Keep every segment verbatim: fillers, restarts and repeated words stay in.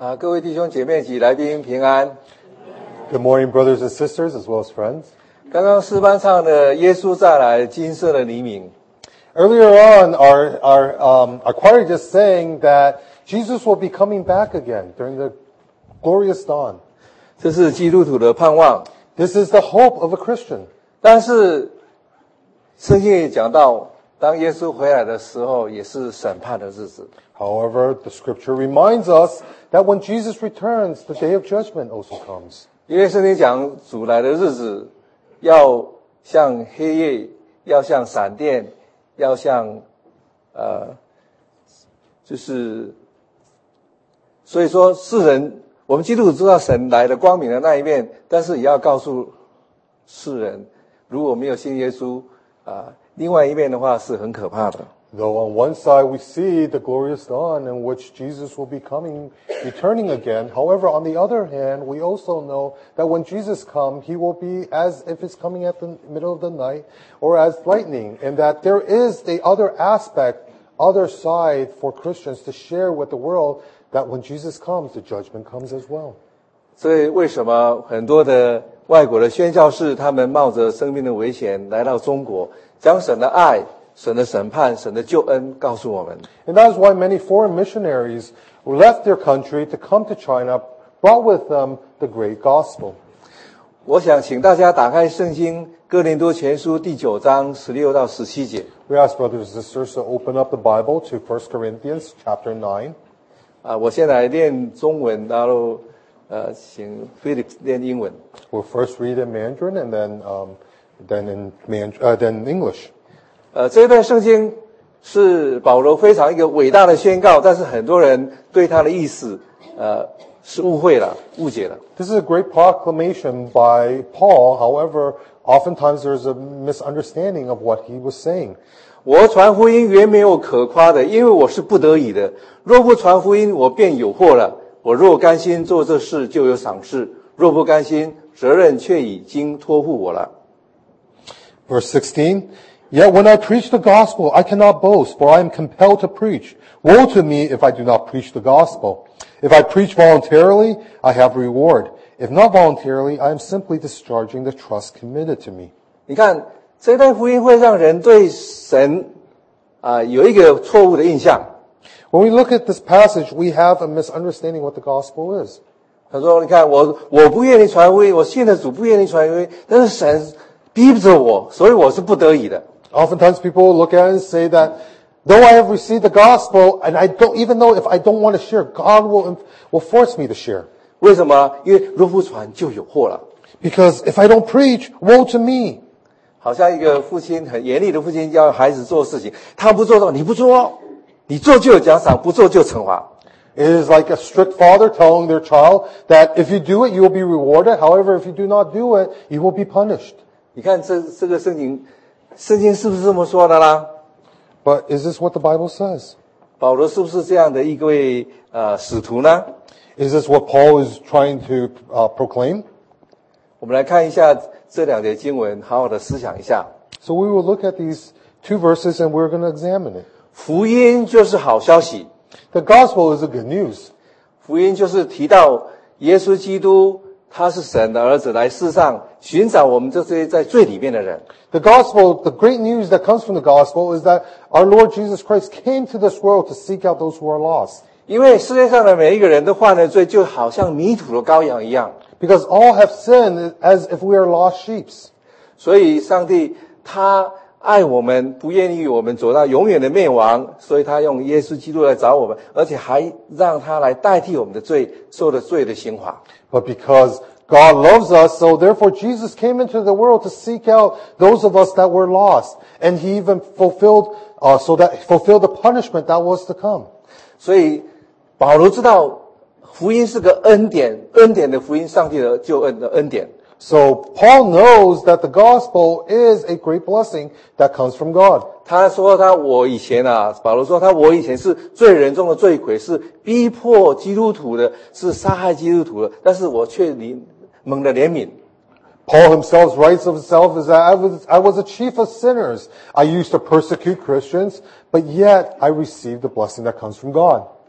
啊，各位弟兄姐妹及来宾平安。 Good morning, brothers and sisters, as well as friends. 刚刚诗班唱的耶稣再来，金色的黎明。 Earlier on, our our um, our choir just sang that Jesus will be coming back again during the glorious dawn. 这是基督徒的盼望。 This is the hope of a Christian. 但是圣经也讲到，当耶稣回来的时候，也是审判的日子。 However, the scripture reminds us that when Jesus returns, the day of judgment also comes. 因为圣经讲主来的日子，要像黑夜，要像闪电，要像呃，就是所以说世人，我们基督徒知道神来的光明的那一面，但是也要告诉世人，如果没有信耶稣啊、呃，另外一面的话是很可怕的。 Though on one side we see the glorious dawn in which Jesus will be coming, returning again. However, on the other hand, we also know that when Jesus comes, he will be as if it's coming at the middle of the night or as lightning. And that there is the other aspect, other side for Christians to share with the world that when Jesus comes, the judgment comes as well. 所以为什么很多的外国的宣教士，他们冒着生命的危险来到中国，将神的爱、神的审判、神的救恩告诉我们。 And that is why many foreign missionaries left their country to come to China, brought with them the great gospel. 我想请大家打开圣经哥林多前书第九章十六到十七节。 We ask brothers and sisters to open up the Bible to First Corinthians chapter nine. 啊，我先来念中文，然后呃，请 Philip 念英文。 We'll first read in Mandarin and then um, then in Man, uh, then English. 呃，这一段圣经是保罗非常一个伟大的宣告，但是很多人对他的意思，呃，是误会了、误解了。 This is a great proclamation by Paul. However, oftentimes there's a misunderstanding of what he was saying. 我传福音原没有可夸的，因为我是不得已的。若不传福音，我便有祸了。我若甘心做这事，就有赏识；若不甘心，责任却已经托付我了。 Verse sixteen. Yet when I preach the gospel, I cannot boast, for I am compelled to preach. Woe to me if I do not preach the gospel. If I preach voluntarily, I have reward. If not voluntarily, I am simply discharging the trust committed to me. 你看，这段福音会让人对神啊、呃、有一个错误的印象。 When we look at this passage, we have a misunderstanding what the gospel is. 他说：“你看，我我不愿意传福音，我信的主不愿意传福音，但是神逼着我，所以我是不得已的。” Oftentimes people look at it and say that, though I have received the gospel, and I don't, even though if I don't want to share, God will, will force me to share. 为什么？因为若不传就有祸了。 Because if I don't preach, woe to me. 好像一个父亲很严厉的父亲要孩子做事情，他不做到，你不做，你做就有奖赏，不做就惩罚。 It is like a strict father telling their child that if you do it, you will be rewarded. However, if you do not do it, you will be punished. 你看这这个圣经，圣经是不是这么说的啦？ But is this what the Bible says? 保罗是不是这样的一位呃使徒呢？ Is this what Paul is trying to uh, proclaim? 我们来看一下这两节经文，好好的思想一下。 So we will look at these two verses and we're going to examine it. 福音就是好消息， The gospel is the good news. 福音就是提到耶稣基督，他是神的儿子，来世上寻找我们这些在罪里面的人。 The gospel, the great news that comes from the gospel is that our Lord Jesus Christ came to this world to seek out those who are lost. 因为世界上的每一个人都犯了罪，就好像迷途的羔羊一样。 Because all have sinned as if we are lost sheep. 所以上帝他爱我们，不愿意我们走到永远的灭亡，所以他用耶稣基督来找我们，而且还让他来代替我们的罪，受了罪的刑罚。 But because God loves us, so therefore Jesus came into the world to seek out those of us that were lost. And he even fulfilled, uh, so that fulfilled the punishment that was to come. 所以保罗知道福音是个恩典，恩典的福音，上帝的救恩的恩典。 So Paul knows that the gospel is a great blessing that comes from God. 他说他我以前啊，保罗说他我以前是罪人中的罪魁，是逼迫基督徒的，是杀害基督徒的，但是我却怜蒙了怜悯。 Paul himself writes of himself is that I was, I was a chief of sinners. I used to persecute Christians, but yet I received the blessing that comes from God.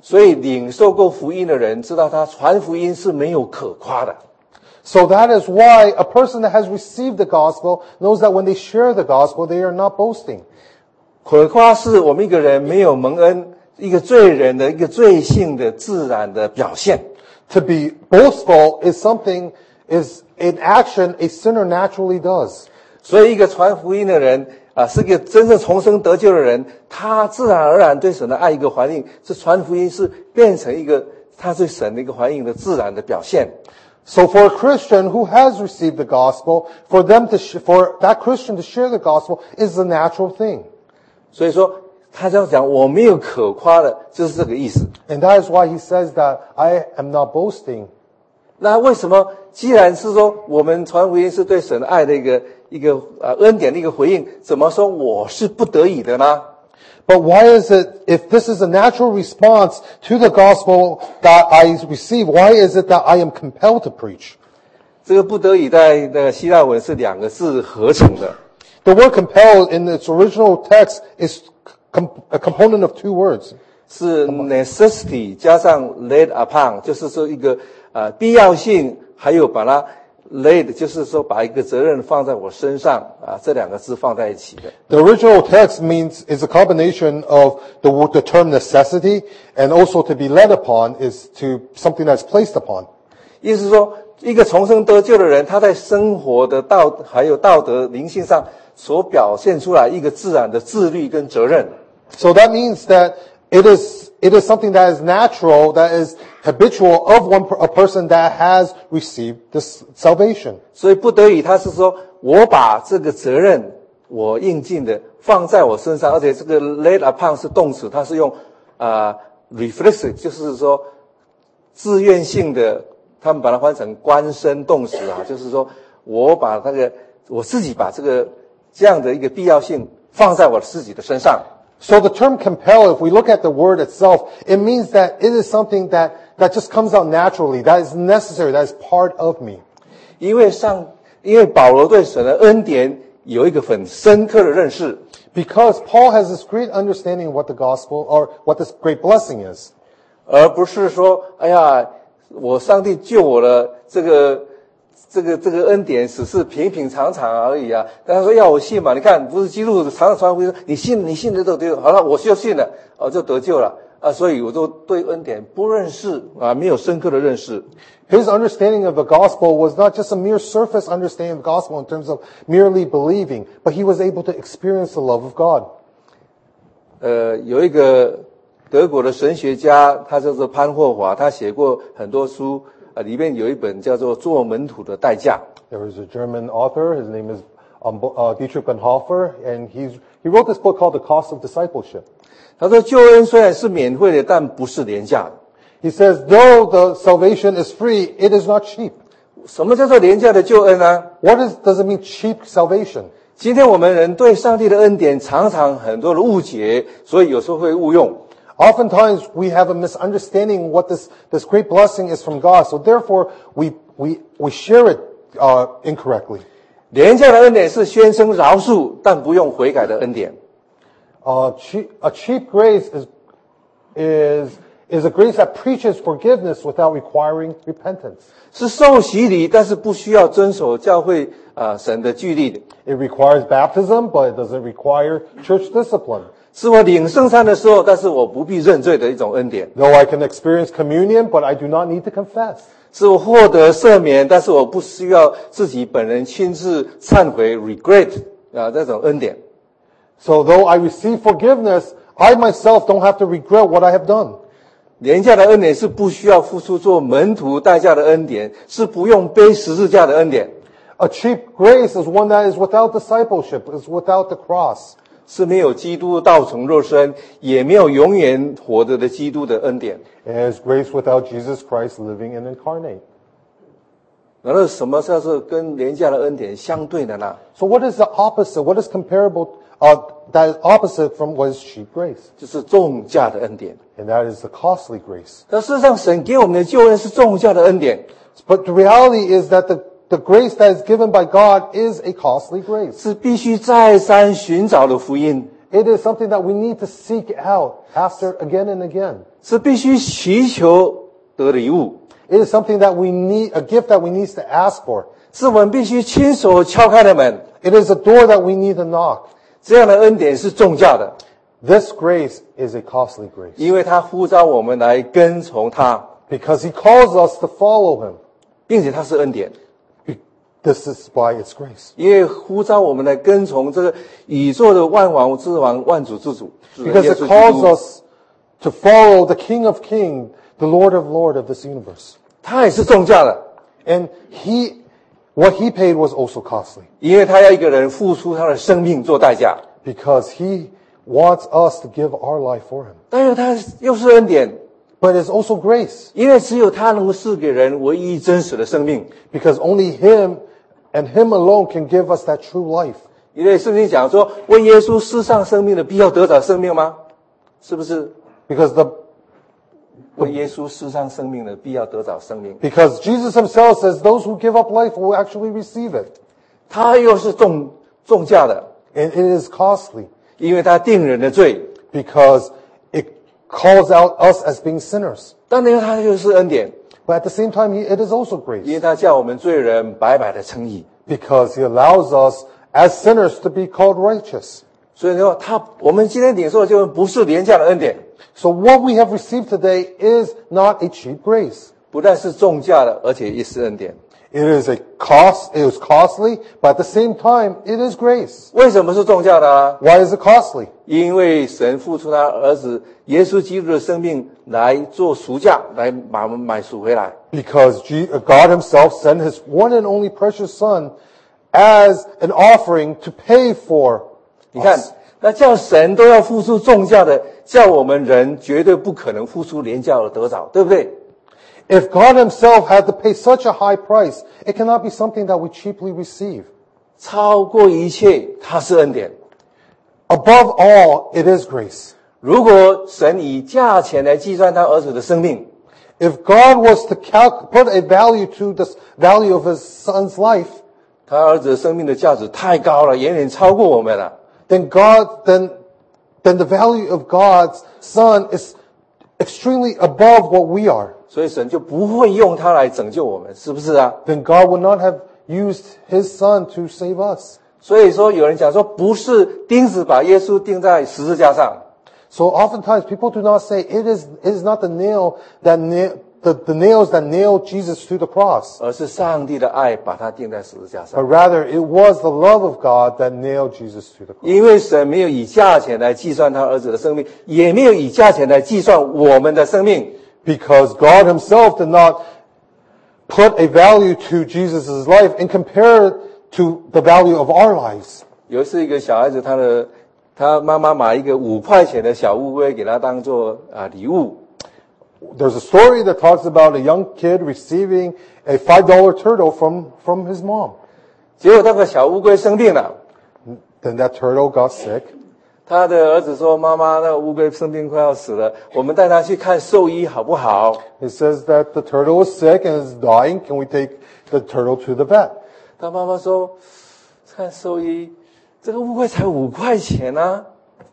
所以领受过福音的人知道他传福音是没有可夸的。 So that is why a person that has received the gospel knows that when they share the gospel, they are not boasting. 可夸是我们一个人没有蒙恩，一个罪人的一个罪性的自然的表现。 To be boastful is something, is an action a sinner naturally does. 所以一个传福音的人啊，是个真正重生得救的人，他自然而然对神的爱一个回应，是传福音是变成一个他对神的一个回应的自然的表现。 So for a Christian who has received the gospel, for them to, sh- for that Christian to share the gospel is a natural thing. 所以说他这样讲，我没有可夸的，就是这个意思。 And that is why he says that I am not boasting. 那为什么既然是说我们传福音是对神爱的一个一个呃恩典的一个回应，怎么说我是不得已的呢？ But why is it, if this is a natural response to the gospel that I receive, why is it that I am compelled to preach? 这个不得已在那个希腊文是两个字合成的。 The word compelled in its original text is com- a component of two words. 是 necessity 加上 laid upon， 就是说一个呃必要性，还有把它 laid， 就是说把一个责任放在我身上啊，这两个字放在一起的。 The original text means is a combination of the word, the term necessity and also to be led upon is to something that's placed upon. 意思是说，一个重生得救的人，他在生活的道还有道德灵性上所表现出来一个自然的自律跟责任。 So that means that it is it is something that is natural, that is habitual of one a person that has received this salvation. 所以不得已，他是说我把这个责任我应尽的放在我身上，而且这个 laid upon 是动词，它是用啊、呃、reflex， 就是说自愿性的，他们把它换成官身动词啊，就是说我把那个我自己把这个这样的一个必要性放在我自己的身上。 So the term compel, if we look at the word itself, it means that it is something that, that just comes out naturally, that is necessary, that is part of me. 因为上，因为保罗对神的恩典有一个很深刻的认识。 Because Paul has this great understanding of what the gospel, or what this great blessing is. 而不是说，哎呀，我上帝救我了，这个这个这个恩典只是平平常常而已啊。但他说要我信嘛，你看不是基督常常传福音，你信你信的都得救，好了，我就信了，哦就得救了啊。所以我都对恩典不认识啊，没有深刻的认识。 His understanding of the gospel was not just a mere surface understanding of the gospel in terms of merely believing, but he was able to experience the love of God. 呃，有一个德国的神学家，他叫做潘霍华，他写过很多书。啊，里面有一本叫做《做门徒的代价》。 There is a German author. His name is um, uh, Dietrich Bonhoeffer, and he's he wrote this book called The Cost of Discipleship. 他说，救恩虽然是免费的，但不是廉价的。 He says, though the salvation is free, it is not cheap. 什么叫做廉价的救恩呢？ What is, does it mean cheap salvation? 今天我们人对上帝的恩典常常很多的误解，所以有时候会误用。 Oftentimes we have a misunderstanding what this, this great blessing is from God, so therefore we, we, we share it uh, incorrectly. 廉价的恩典是宣称饶恕但不用悔改的恩典。 Uh, cheap, a cheap grace is, is, is a grace that preaches forgiveness without requiring repentance. 是受洗礼，但是不需要遵守教会啊、呃、神的纪律的。 It requires baptism, but it doesn't require church discipline. 是我领圣餐的时候，但是我不必认罪的一种恩典。 Though I can experience communion, but I do not need to confess. 是我获得赦免，但是我不需要自己本人亲自忏悔 regret 啊这种恩典。 So though I receive forgiveness, I myself don't have to regret what I have done. 廉价的恩典是不需要付出做门徒代价的恩典，是不用背十字架的恩典。 A cheap grace is one that is without discipleship, is without the cross. 是没有基督道成肉身，也没有永远活着的基督的恩典。 It is grace without Jesus Christ living and incarnate. 然后什么叫做跟廉价的恩典相对的呢？ So what is the opposite? What is comparable, uh, that is opposite from what is cheap grace? 就是重价的恩典。 And that is the costly grace. 但事实上，神给我们的救恩是重价的恩典， But the reality is that the, the grace that is given by God is a costly grace. 是必须再三寻找的福音。 It is something that we need to seek out after again and again. 是必须祈求得礼物， It is something that we need, a gift that we need to ask for. 是我们必须亲手敲开的门。 It is a door that we need to knock. 这样的恩典是重价的， This grace is a costly grace 因为他呼召我们来跟从他， because he calls us to follow him. 并且他是恩典， This is why it's grace. 因为呼召我们来跟从这个宇宙的万王之王、万主之主， Because 耶 it 稣基 calls 督 us to follow the King of Kings, the Lord of Lords of this universe. 他也是重价的， And he, what he paid was also costly 因为他要一个人付出他的生命做代价， because he wants us to give our life for him. 但是他又是恩典， But it's also grace 因为只有他能够赐给人唯一真实的生命。 because only him and him alone can give us that true life. 因为圣经讲说，为耶稣世上生命的必要得着生命吗？是不是？ Because the, 为耶稣世上生命的必要得着生命， because Jesus himself says those who give up life will actually receive it. 他又是重重价的， And it is costly 因为他定人的罪， because it calls out us as being sinners. 当然他又是恩典， But at the same time, he, it is also 因为 grace 他叫我们罪人白白的称义。 because he allows us as sinners to be called righteous. 所以说，他我们今天领受的就不是廉价的恩典， So what we have received today is not a cheap grace. 不但是重价的，而且也是恩典。 It is a cost, it is costly, but at the same time, it is grace. 为什么是重价的啊？ Why is it costly? 因为神付出他儿子耶稣基督的生命来做赎价，来把我们买赎回来。 Because G- God himself sent his one and only precious son as an offering to pay for 你看 us.， 那叫神都要付出重价的，叫我们人绝对不可能付出廉价的得着，对不对？ If God himself had to pay such a high price, it cannot be something that we cheaply receive. 超过一切，它是恩典。 Above all, it is grace. 如果神以价钱来计算他儿子的生命， If God was to cal- put a value to the value of his son's life, 他儿子的生命的价值太高了，远远超过我们了。 then God, then, then the value of God's son is extremely above what we are. 所以神就不会用他来拯救我们，是不是啊？ Then God would not have used his son to save us. 所以说，有人讲说，不是钉子把耶稣钉在十字架上， So oftentimes people do not say it is, it is not the nail that nail, the, the nails that nailed Jesus to the cross, 而是上帝的爱把他钉在十字架 but 上。 rather it was the love of God that nailed Jesus to the cross. 因为神没有以价钱来计算他儿子的生命，也没有以价钱来计算我们的生命。 Because God himself did not put a value to Jesus' life and compare it to the value of our lives. 有一次，一个小孩子，他的他妈妈买一个五块钱的小乌龟给他当做啊礼物， There's a story that talks about a young kid receiving a five dollar turtle from, from his mom. 结果那个小乌龟生病了， Then that turtle got sick. 他的儿子说：“妈妈，那个乌龟生病快要死了，我们带他去看兽医好不好 It says that the turtle is sick and is dying. Can we take the turtle to the vet?？” 他妈妈说：“看兽医，这个乌龟才五块钱啊！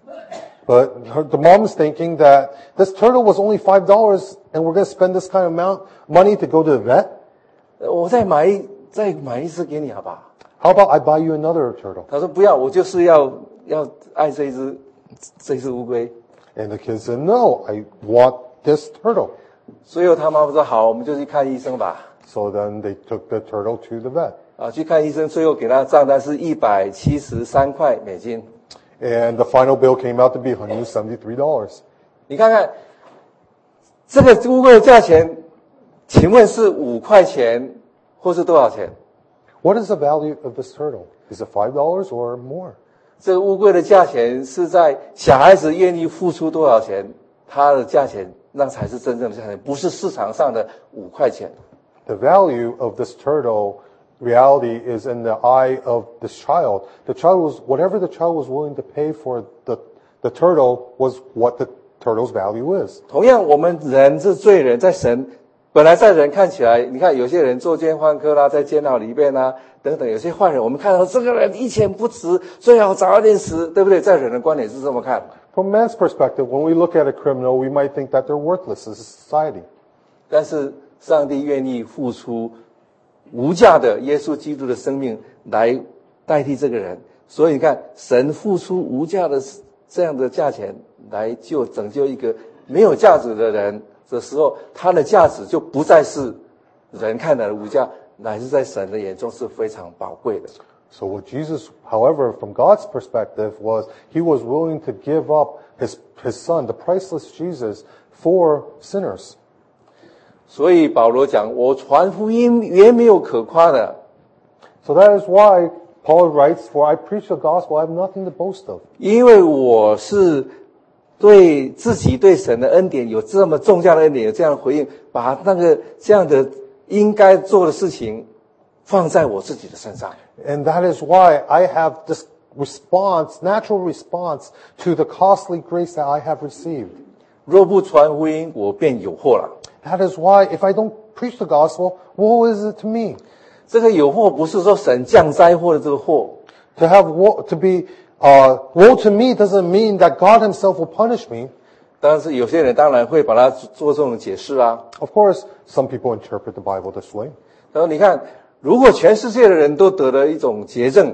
But her, the mom is thinking that this turtle was only five dollars and we're going to spend this kind of amount money to go to the vet? 我再买一再买一只给你好不好 How about I buy you another turtle?？” 他说：“不要，我就是要要爱这一只这一只乌龟。” And the kid said, no, I want this turtle. 所以他妈妈说：“好，我们就去看医生吧。” So then they took the turtle to the vet. 啊，去看医生，最后给他账单是一百七十三块美金。 And the final bill came out to be one hundred seventy-three dollars. 你看看这个乌龟的价钱，请问是五块钱或是多少钱？ What is the value of this turtle? Is it five dollars or more? 这个乌龟的价钱是在小孩子愿意付出多少钱，它的价钱那才是真正的价钱，不是市场上的五块钱。 The value of this turtle, reality is in the eye of this child. The child was, whatever the child was willing to pay for the, the turtle was what the turtle's value is. 同样，我们人是罪人，在神本来在人看起来，你看有些人作奸犯科啦，在监牢里面啦等等，有些坏人，我们看到这个人一钱不值，最好早一点死，对不对？在人的观点是这么看。 From man's perspective, when we look at a criminal, we might think that they're worthless in society. 但是上帝愿意付出无价的耶稣基督的生命来代替这个人，所以你看，神付出无价的这样的价钱来救拯救一个没有价值的人的时候，他的价值就不再是人看来的无价，乃是在神的眼中是非常宝贵的。 So what Jesus, however, from God's perspective, was he was willing to give up his his son, the priceless Jesus, for sinners. 所以保罗讲，我传福音原没有可夸的。 So that is why Paul writes, "For I preach the gospel, I have nothing to boast of." 因为我是对自己对神的恩典有这么重价的恩典，有这样的回应，把那个这样的应该做的事情放在我自己的身上。 And that is why I have this response, natural response to the costly grace that I have received. 若不传福音，我便有祸了。 That is why if I don't preach the gospel, woe is it to me? 这个有祸不是说神降灾祸的这个祸。 To have woe, to be, uh, woe to me doesn't mean that God himself will punish me. 但是有些人当然会把它做这种解释啊。 Of course, some people interpret the Bible this way. 然后你看，如果全世界的人都得了一种绝症，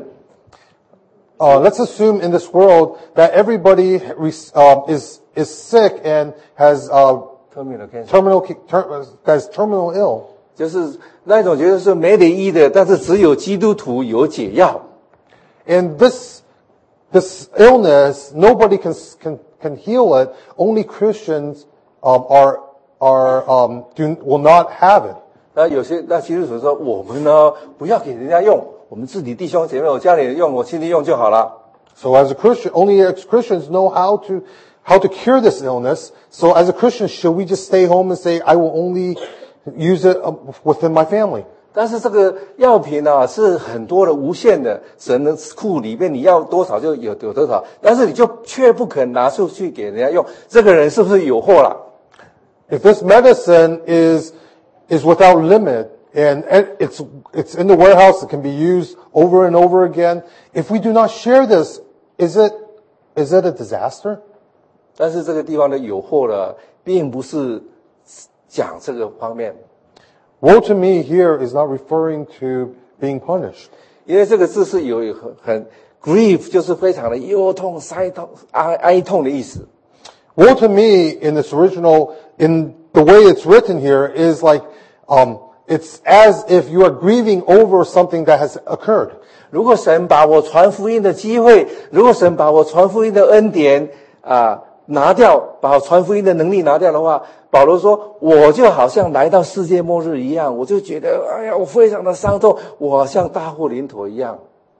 Uh, let's assume in this world that everybody uh, is is sick and has uh, terminal cancer terminal ter, has terminal ill. 就是那种觉得是没得医的，但是只有基督徒有解药。 And this this illness, nobody can can can heal it. Only Christians um, are are um, do will not have it. 那有些那基督徒说，我们呢不要给人家用，我们自己弟兄姐妹，我家里人用，我亲戚用就好了。 So as a Christian, only as Christians know how to how to cure this illness. So as a Christian, should we just stay home and say, I will only use it within my family? 但是这个药品啊是很多的无限的，神的库里面你要多少就有有多少，但是你就却不肯拿出去给人家用，这个人是不是有祸了？ If this medicine is is without limit and it's it's in the warehouse, it can be used over and over again. If we do not share this, is it is it a disaster? 但是这个地方的有祸了，并不是讲这个方面。 Woe to me here is not referring to being punished. 因为这个字是有很很 grief， 就是非常的忧痛、哀痛、哀哀痛的意思。 Woe to me in this original, in the way it's written here, is like um, it's as if you are grieving over something that has occurred. 如果神把我传福音的机会，如果神把我传福音的恩典啊、拿掉，把我传福音的能力拿掉的话，保罗说，我就好像来到世界末日一样，我就觉得，哎呀，我非常的伤痛，我好像大祸临头一样。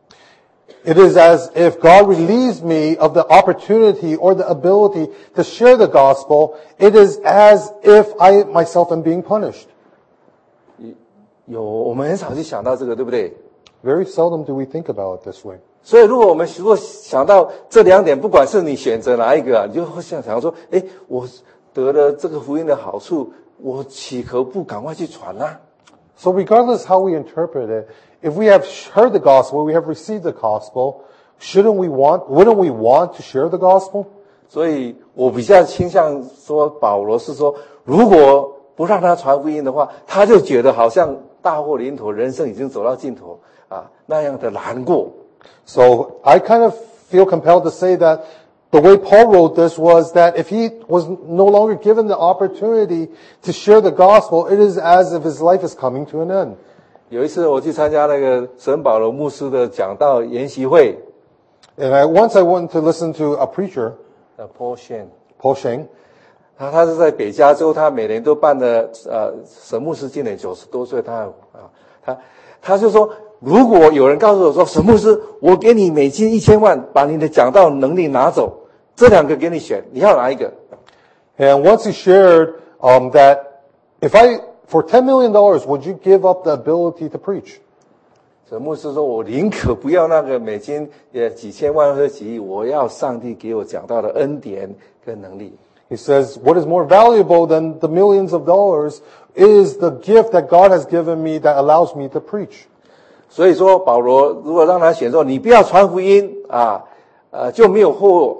It is as if God relieves me of the opportunity or the ability to share the gospel. It is as if I myself am being punished. 有，我们很少去想到这个，对不对？ Very seldom do we think about it this way. 所以，如果我们如果想到这两点，不管是你选择哪一个啊，你就会想想说，哎，我得了这个福音的好处，我岂可不赶快去传啊？ So regardless how we interpret it, if we have heard the gospel, we have received the gospel, shouldn't we want, wouldn't we want to share the gospel? 所以我比较倾向说，保罗是说，如果不让他传福音的话，他就觉得好像大祸临头，人生已经走到尽头啊，那样的难过。 So I kind of feel compelled to say that the way Paul wrote this was that if he was no longer given the opportunity to share the gospel, it is as if his life is coming to an end. 有一次我去参加那个神保罗牧师的讲道研习会， And I, once I went to listen to a preacher, 呃 ，Paul Shane， Paul Sheng, 他他是在北加州，他每年都办的呃神牧师今年九十多岁，他啊他他就说，如果有人告诉我说，神牧师，我给你美金一千万，把你的讲道能力拿走，这两个给你选，你要哪一个？ and once he shared um, that if I, for ten million dollars, would you give up the ability to preach? 神牧师说，我宁可不要那个美金也几千万或者几亿，我要上帝给我讲道的恩典跟能力。 He says, what is more valuable than the millions of dollars is the gift that God has given me that allows me to preach. 所以说，保罗如果让他选说，你不要传福音啊，呃，就没有祸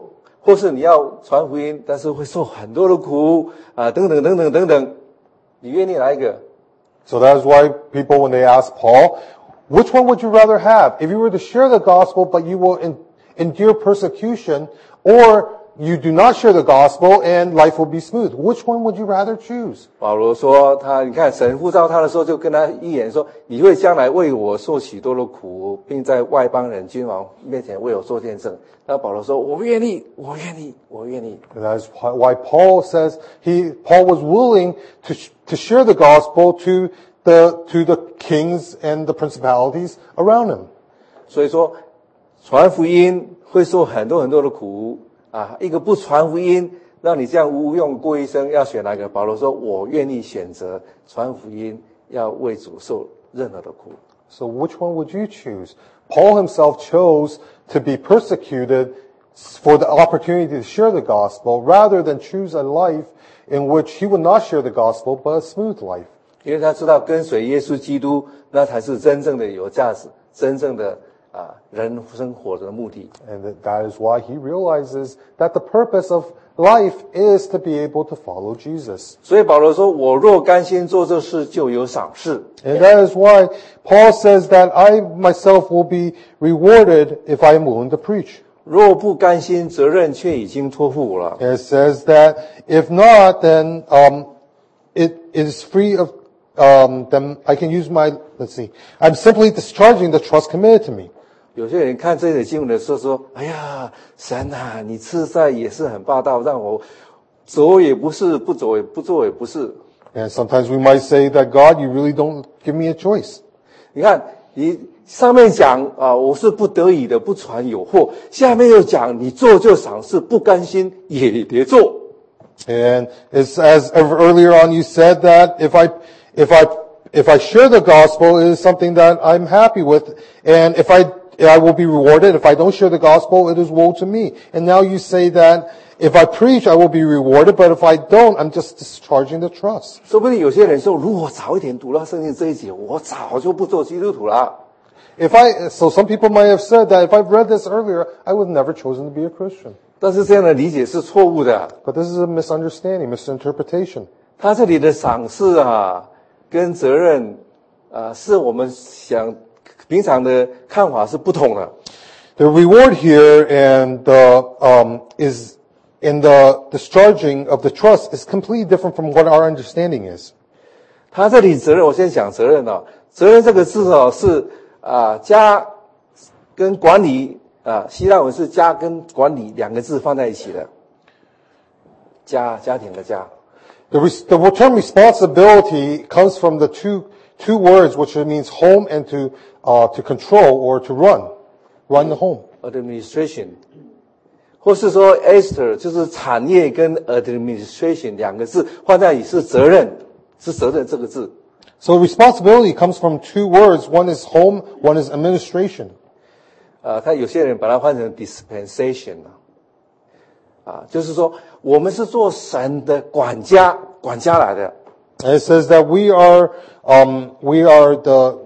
或是你要传福音，但是会受很多的苦啊，等等等等等等，你愿意哪一个？ So that is why people, when they ask Paul, which one would you rather have? If you were to share the gospel, but you will en- endure persecution, or you do not share the gospel and life will be smooth. Which one would you rather choose? 保罗说他，你看神呼召他的时候，就跟他预言说，你会将来为我受许多的苦，并在外邦人君王面前为我做见证。那保罗说，我愿意，我愿意，我愿意。 And that is why Paul says he, Paul was willing to, sh- to share the gospel to the, to the kings and the principalities around him. 所以说，传福音会受很多很多的苦啊！一个不传福音，让你这样无用过一生，要选哪个？保罗说：“我愿意选择传福音，要为主受任何的苦。” So which one would you choose? Paul himself chose to be persecuted for the opportunity to share the gospel rather than choose a life in which he would not share the gospel, but a smooth life. 因为他知道跟随耶稣基督，那才是真正的有价值，真正的啊人生活的目的。 And that, that is why he realizes that the purpose of life is to be able to follow Jesus. 所以保罗说：“我若甘心做这事，就有赏识。” And that is why Paul says that I myself will be rewarded if I am willing to preach. 若不甘心，责任却已经托付我了。 And it says that if not, then um, it is free of, um, then I can use my, let's see, I'm simply discharging the trust committed to me. 有些人看这些经文的时候说：“哎呀，神啊，你自在也是很霸道，让我走也不是，不走也不做也不是。” And sometimes we might say that God, you really don't give me a choice. 你看，你上面讲啊，我是不得已的，不传有祸；下面又讲你做就赏识，不甘心也别做。 And it's as earlier on you said that if I, if I, if I share the gospel, it is something that I'm happy with. And if I, I will be rewarded. If I don't share the gospel, it is woe to me. And now you say that if I preach, I will be rewarded. But if I don't, I'm just discharging the trust. 说不定有些人说，如果早一点读到圣经这一节，我早就不做基督徒了。 If I, so some people might have said that if I've read this earlier, I would have never chosen to be a Christian. 但是这样的理解是错误的。 But this is a misunderstanding, misinterpretation. 他这里的赏识啊，跟责任啊，是我们想平常的看法是不同的。 The reward here and the, um, is, in the discharging of the trust is completely different from what our understanding is. 他这里责任，我先讲责任啊。责任这个字哦，是啊家跟管理啊，希腊文是家跟管理两个字放在一起的。家家庭的家。 The, res- the term responsibility comes from the two, two words, which means home and to, uh, to control or to run. Run the home. administration， 或是说 Esther 就是产业跟 administration 两个字放在一起是责任，是责任这个字。 So responsibility comes from two words. One is home, one is administration. 啊，他有些人把它换成 dispensation 啊，啊，就是说我们是做神的管家，管家来的。 And it says that we are, um, we are the,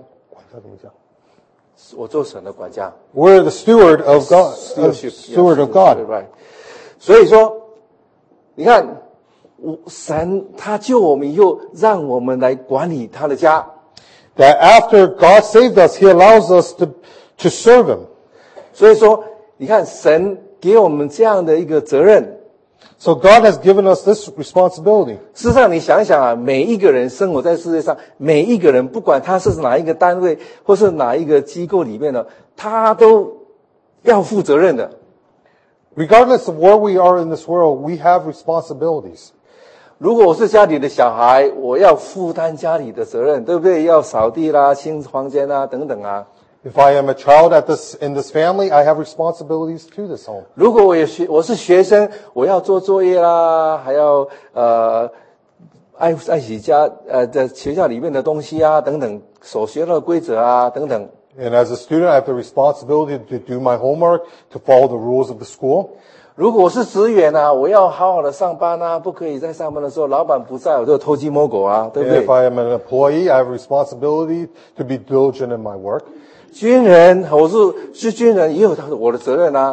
我做神的管家 we're the steward of God, uh, steward of God. right？ 所以说，你看，我神他救我们以后，让我们来管理他的家。 That after God saved us, He allows us to, to serve Him. 所以说，你看神给我们这样的一个责任。 So God has given us this responsibility. 事实上，你想想啊，每一个人生活在世界上，每一个人，不管他是哪一个单位，或是哪一个机构里面的，他都要负责任的。 Regardless of where we are in this world, we have responsibilities. 如果我是家里的小孩，我要负担家里的责任，对不对？要扫地啦、清房间啦等等啊。 If I am a child at this, in this family, I have responsibilities to this home. 如果我也学，我是学生，我要做作业啦，还要呃爱爱惜家呃在学校里面的东西啊等等，所学到的规则啊等等。 And as a student, I have the responsibility to do my homework, to follow the rules of the school. 如果我是职员啊，我要好好的上班啊，不可以在上班的时候老板不在，我就偷鸡摸狗啊，对不 And 对 if？ I am an employee, I have a responsibility to be diligent in my work. 军人，我是是军人，也有他我的责任啊。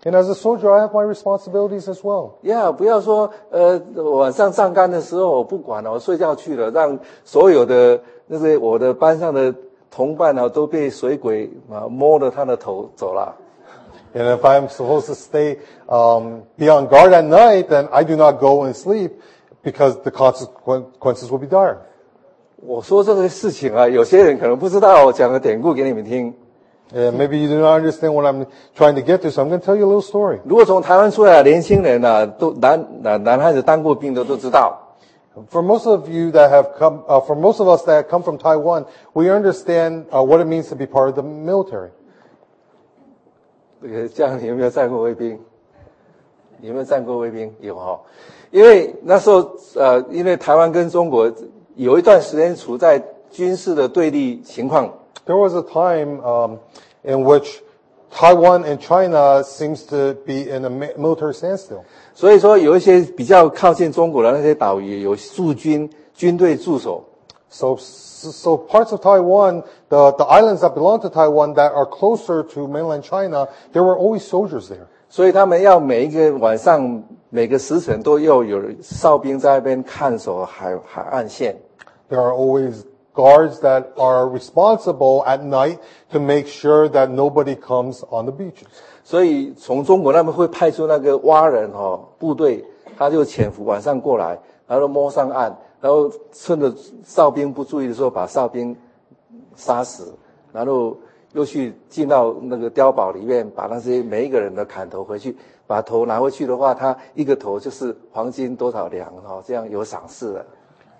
And as a soldier, I have my responsibilities as well. Yeah,不要说呃晚上上竿的时候我不管了，我睡觉去了，让所有的那些我的班上的同伴啊都被水鬼啊摸了他的头走了。 And if I'm supposed to stay, um, be on guard at night, then I do not go and sleep because the consequences will be dire. 我说这个事情啊，有些人可能不知道，我讲个典故给你们听。 And maybe you do not understand what I'm trying to get to, so I'm going to tell you a little story. 如果从台湾出来的年轻人啊，都男男男孩子当过兵的都知道。 For most of you that have come, uh, for most of us that come from Taiwan, we understand uh, what it means to be part of the military. 这个这样，你有没有站过卫兵？你有没有站过卫兵？有哈，因为那时候呃，因为台湾跟中国有一段时间处在军事的对立情况。 There was a time um, in which Taiwan and China seems to be in a military standstill. 所以说，有一些比较靠近中国的那些岛屿有驻军军队驻守。 So, so parts of Taiwan, the, the islands that belong to Taiwan that are closer to mainland China, there were always soldiers there. 所以他们要每一个晚上每个时辰都要有哨兵在那边看守海海岸线。 There are always guards that are responsible at night to make sure that nobody comes on the beaches. 所以从中国那边会派出那个蛙人哦部队，他就潜伏晚上过来，然后摸上岸，然后趁着哨兵不注意的时候把哨兵杀死，然后又去进到那个碉堡里面，把那些每一个人的砍头回去，把头拿回去的话，他一个头就是黄金多少两哦，这样有赏识的。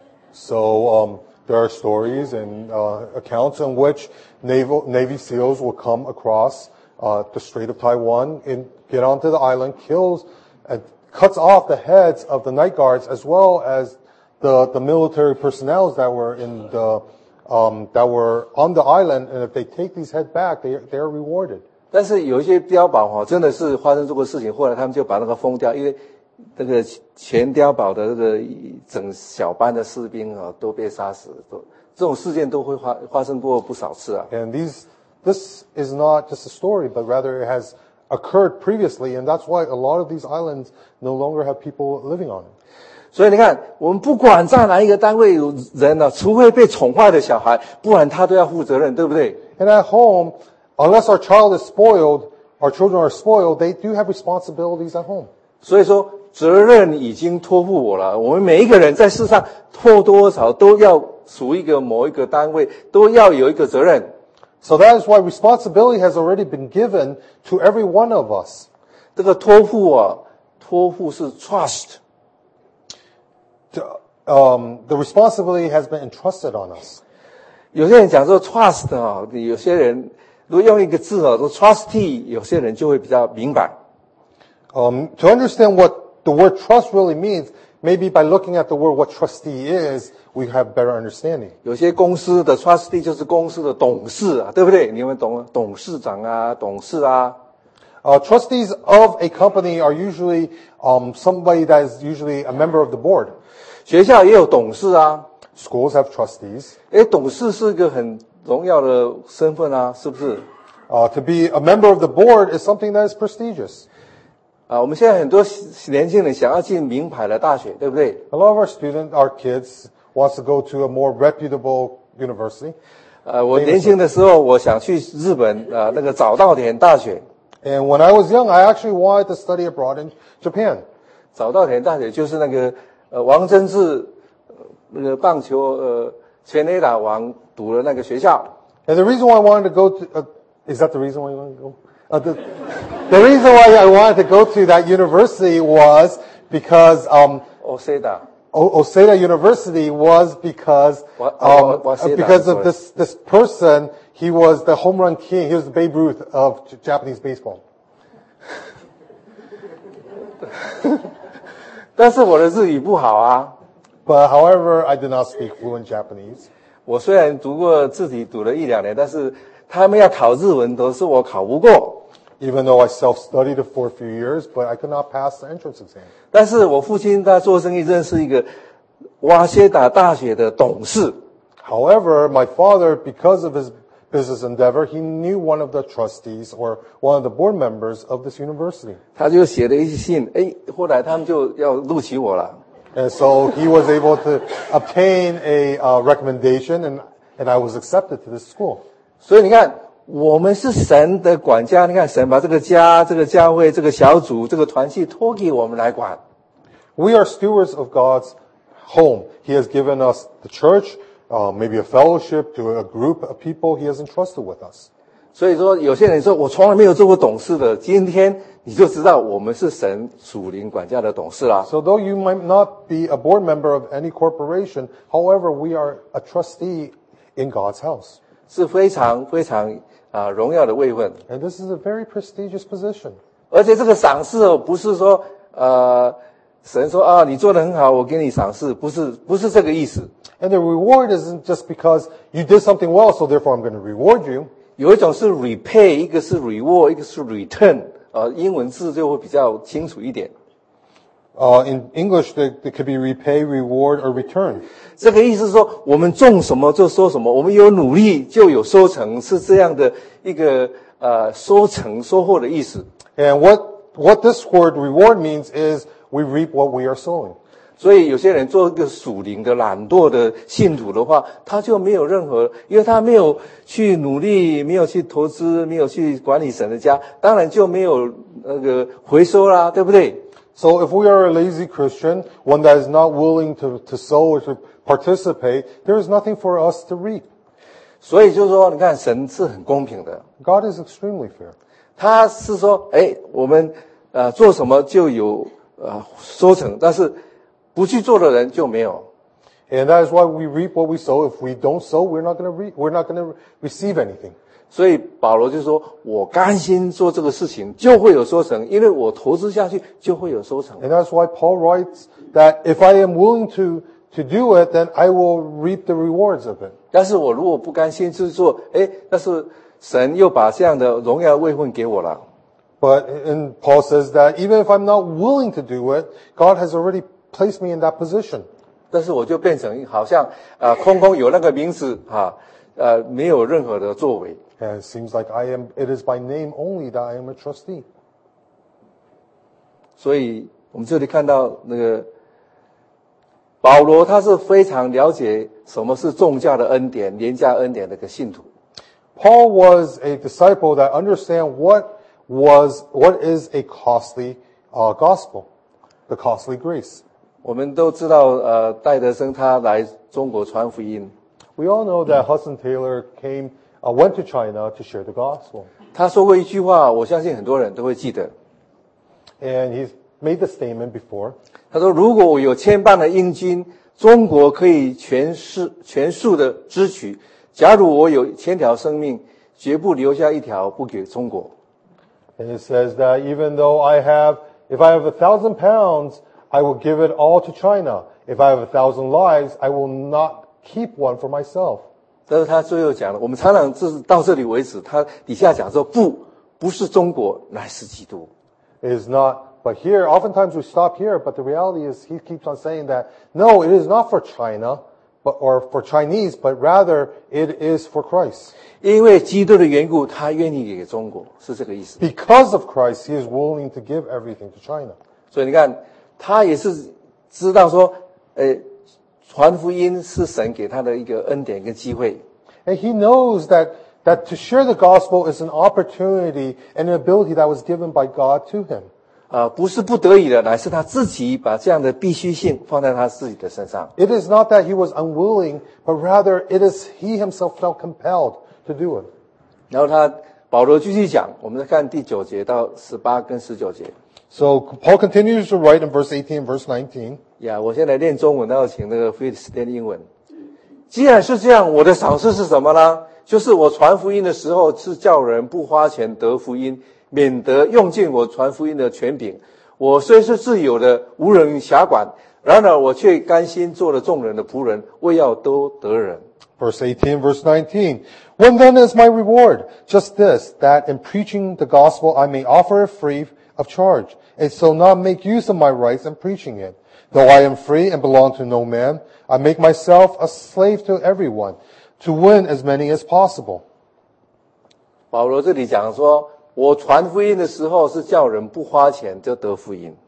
So um, there are stories and uh, accounts in which naval Navy SEALs will come across uh, the Strait of Taiwan and get onto the island, kills and cuts off the heads of the night guards as well as the the military personnel that were in the um, that were on the island. And if they take these heads back, they they are rewarded. 但是有一些碉堡哈，真的是发生这个事情，后来他们就把那个封掉，因为这个前碉堡的这个整小班的士兵啊都被杀死，都这种事件都会发发生过不少次啊。 And these this is not just a story, but rather it has occurred previously, and that's why a lot of these islands no longer have people living on it. 所以你看，我们不管在哪一个单位有人呢、啊，除非被宠坏的小孩，不然他都要负责任，对不对？ And at home, unless our child is spoiled, our children are spoiled, they do have responsibilities at home. 所以说，责任已经托付我了。我们每一个人在世上或多或少都要属一个某一个单位，都要有一个责任。 So that is why responsibility has already been given to every one of us. 这个托付啊，托付是 trust。 Um, the responsibility has been entrusted on us. 有些人讲说 trust 啊，有些人如果用一个字啊，说 trustee， 有些人就会比较明白。 Um, to understand what the word trust really means, maybe by looking at the word what trustee is, we have better understanding. 有些公司的 trustee 就是公司的董事啊，对不对？你们懂董事长啊，董事啊。 Uh, trustees of a company are usually um, somebody that is usually a member of the board. 学校也有董事啊。 Schools have trustees. 诶，董事是一个很荣耀的身份啊，是不是？ Uh, to be a member of the board is something that is prestigious. 啊，我们现在很多年轻人想要进名牌的大学，对不对？ A lot of our students, our kids, wants to go to a more reputable university. 呃，我年轻的时候，我想去日本呃那个早稻田大学。 And when I was young, I actually wanted to study abroad in Japan. 早稻田大学就是那个呃王贞治那个棒球呃全垒打王读的那个学校。 And the reason why I wanted to go to, uh, is that the reason why you wanted to go? Uh, the, the reason why I wanted to go to that university was because, um, Oseda. O- Oseda University was because, What- um, what- Waseda, because of sorry. this, this person, he was the home run king, he was the Babe Ruth of J- Japanese baseball. 但是我的日语不好啊。 But however, I did not speak fluent Japanese. 我虽然读过字体，读了一两年，但是他们要考日文，都是我考不过。 Even though I self-studied it for a few years, but I could not pass the entrance exam. 但是我父亲他做生意认识一个瓦谢达大学的董事， However, my father, because of his business endeavor, he knew one of the trustees or one of the board members of this university. 他就写了一封信，哎，后来他们就要录取我了。 And so he was able to obtain a uh, recommendation, and, and I was accepted to this school. 所以你看，我们是神的管家，你看神把这个家、这个教会、这个小组、这个团契托给我们来管。 We are stewards of God's home. He has given us the church, uh, maybe a fellowship, to a group of people he has entrusted with us. 所以说，有些人说我从来没有做过董事的，今天你就知道我们是神属灵管家的董事啦。 So though you might not be a board member of any corporation, however, we are a trustee in God's house. 是非常非常啊、呃、荣耀的位分。 And this is a very prestigious position. 而且这个赏识哦，不是说呃神说啊你做得很好，我给你赏识，不是不是这个意思。 And the reward isn't just because you did something well, so therefore I'm going to reward you. 有一种是 repay， 一个是 reward， 一个是 return， 呃，英文字就会比较清楚一点。 Uh, in English, they, they could be repay, reward, or return. 这个意思是说，我们种什么就收什么，我们有努力就有收成，是这样的一个呃收成收获的意思。 And what, what this word reward means is we reap what we are sowing. 所以有些人做一个属灵的懒惰的信徒的话，他就没有任何，因为他没有去努力，没有去投资，没有去管理神的家，当然就没有那个回收啦，对不对？ So if we are a lazy Christian, one that is not willing to, to sow or to participate, there is nothing for us to reap. 所以就是说，你看神是很公平的， God is extremely fair. 他是说，哎，我们呃做什么就有呃收成，但是不去做的人就没有。 And that is why we reap what we sow. If we don't sow, we're not going to reap, we're not going to receive anything. 所以保罗就说：“我甘心做这个事情，就会有收成，因为我投资下去就会有收成。” And that's why Paul writes that if I am willing to, to do it, then I will reap the rewards of it. 但是我如果不甘心去做，哎，但是神又把这样的荣耀位分给我了。 But and Paul says that even if I'm not willing to do it, God has already placed me in that position. 但是我就变成好像啊、呃、空空有那个名字啊，呃没有任何的作为。 And it seems like I am, it is by name only that I am a trustee. 所以我们这里看到那个保罗，他是非常了解什么是重价的恩典、廉价恩典的一个信徒。 Paul was a disciple that understand what was, what is a costly uh, gospel, the costly grace. 我们都知道，呃，戴德生他来中国传福音， We all know that Hudson Taylor came, uh, went to China to share the gospel. 他说过一句话，我相信很多人都会记得。 And he's made the statement before. 他说：“如果我有千磅的英金，中国可以全数全数的支取；假如我有千条生命，绝不留下一条不给中国。” And it says that even though I have, if I have a thousand pounds, I will give it all to China. If I have a thousand lives, I will not keep one for myself. 但是他最后讲了，我们常常就是到这里为止。他底下讲说：“不，不是中国，乃是基督。” It is not, but here, oftentimes we stop here, but the reality is he keeps on saying that, no, it is not for China, but, or for Chinese, but rather it is for Christ. 因为基督的缘故，他愿意给中国，是这个意思。 Because of Christ, he is willing to give everything to China. 所以你看，他也是知道说，呃，传福音是神给他的一个恩典跟机会。 And he knows that, that to share the gospel is an opportunity and an ability that was given by God to him. 啊、呃，不是不得已的，乃是他自己把这样的必须性放在他自己的身上。 It is not that he was unwilling, but rather it is he himself felt compelled to do it. 然后他保罗继续讲，我们再看第九节到十八跟十九节。 So Paul continues to write in verse eighteen and verse nineteen. 呀，我现在练中文，然后请那个菲利斯念英文。既然是这样，我的赏赐是什么呢？就是我传福音的时候，是叫人不花钱得福音，免得用尽我传福音的权柄。我虽是自由的，无人辖管，然而我却甘心做了众人的仆人，为要都得人。 Verse eighteen, verse nineteen. When then is my reward? Just this, that in preaching the gospel I may offer it free of charge, and so not make use of my rights in preaching it. Though I am free and belong to no man, I make myself a slave to everyone, to win as many as possible. 保罗这里讲说，我传福音的时候是叫人不花钱就得福音。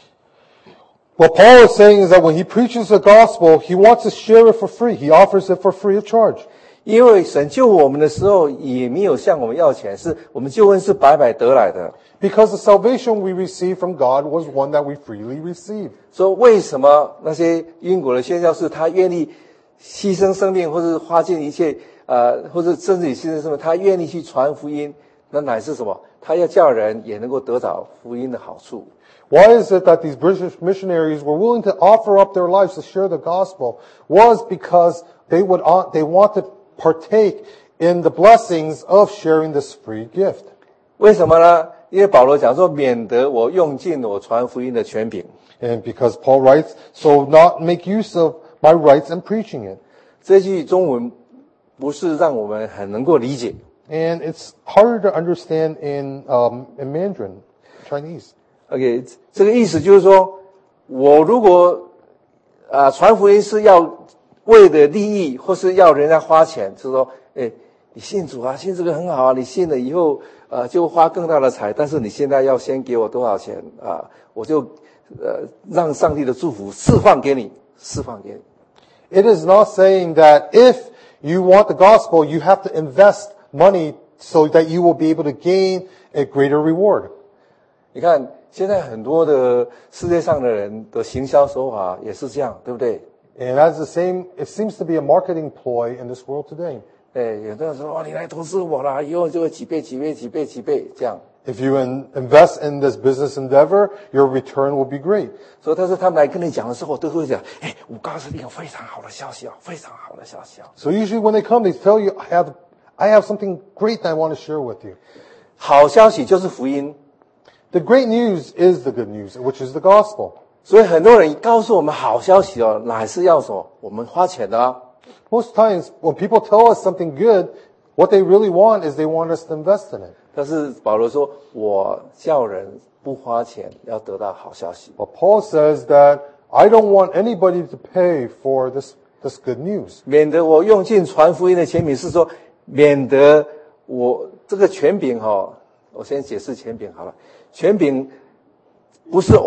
What Paul is saying is that when he preaches the gospel, he wants to share it for free. He offers it for free of charge. 因为神救我们的时候也没有向我们要钱，是我们救恩是白白得来的。 Because the salvation we receive from God was one that we freely received. 所以为什么那些英国的宣教士他愿意牺牲生命，或是花尽一切，呃，或者甚至于牺牲生命，他愿意去传福音，那乃是什么？他要叫人也能够得到福音的好处。 Why is it that these British missionaries were willing to offer up their lives to share the gospel? Was because they would they want to partake in the blessings of sharing this free gift. 为什么呢？因为保罗讲说，免得我用尽我传福音的权柄。 And because Paul writes, so not make use of my rights in preaching it. 这句中文不是让我们很能够理解。 And it's harder to understand in um, in Mandarin, Chinese. OK， 这个意思就是说，我如果啊、呃、传福音是要为了利益，或是要人家花钱，就是说，哎，你信主啊，信这个很好啊，你信了以后，呃，就花更大的财，但是你现在要先给我多少钱啊？我就呃让上帝的祝福释放给你，释放给你。 It is not saying that if you want the gospel, you have to invest money so that you will be able to gain a greater reward. 你看，现在很多的世界上的人的行销手法也是这样，对不对？ And that's the same, it seems to be a marketing ploy in this world today. 哎，有的人说，哦，你来投资我啦，以后就会几倍、几倍、几倍、几倍这样。 If you in, invest in this business endeavor, your return will be great. 所以，但是他们来跟你讲的时候，都会讲，哎，我告诉你一个非常好的消息哦，非常好的消息哦。 So usually when they come, they tell you, I have, I have something great that I want to share with you. 好消息就是福音。 The great news is the good news, which is the gospel. 所以很多人告诉我们好消息哦，乃是要什么？我们花钱的啊。 Most times when people tell us something good, what they really want is they want us to invest in it. 但是保罗说，我叫人不花钱，要得到好消息。 But Paul says that I don't want anybody to pay for this, this good news. 免得我用尽传福音的权柄，是说免得我这个权柄哈、哦，我先解释权柄好了。权柄不是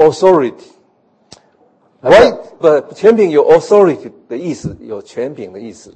authority。Right， 不，权柄有 authority 的意思，有权柄的意思。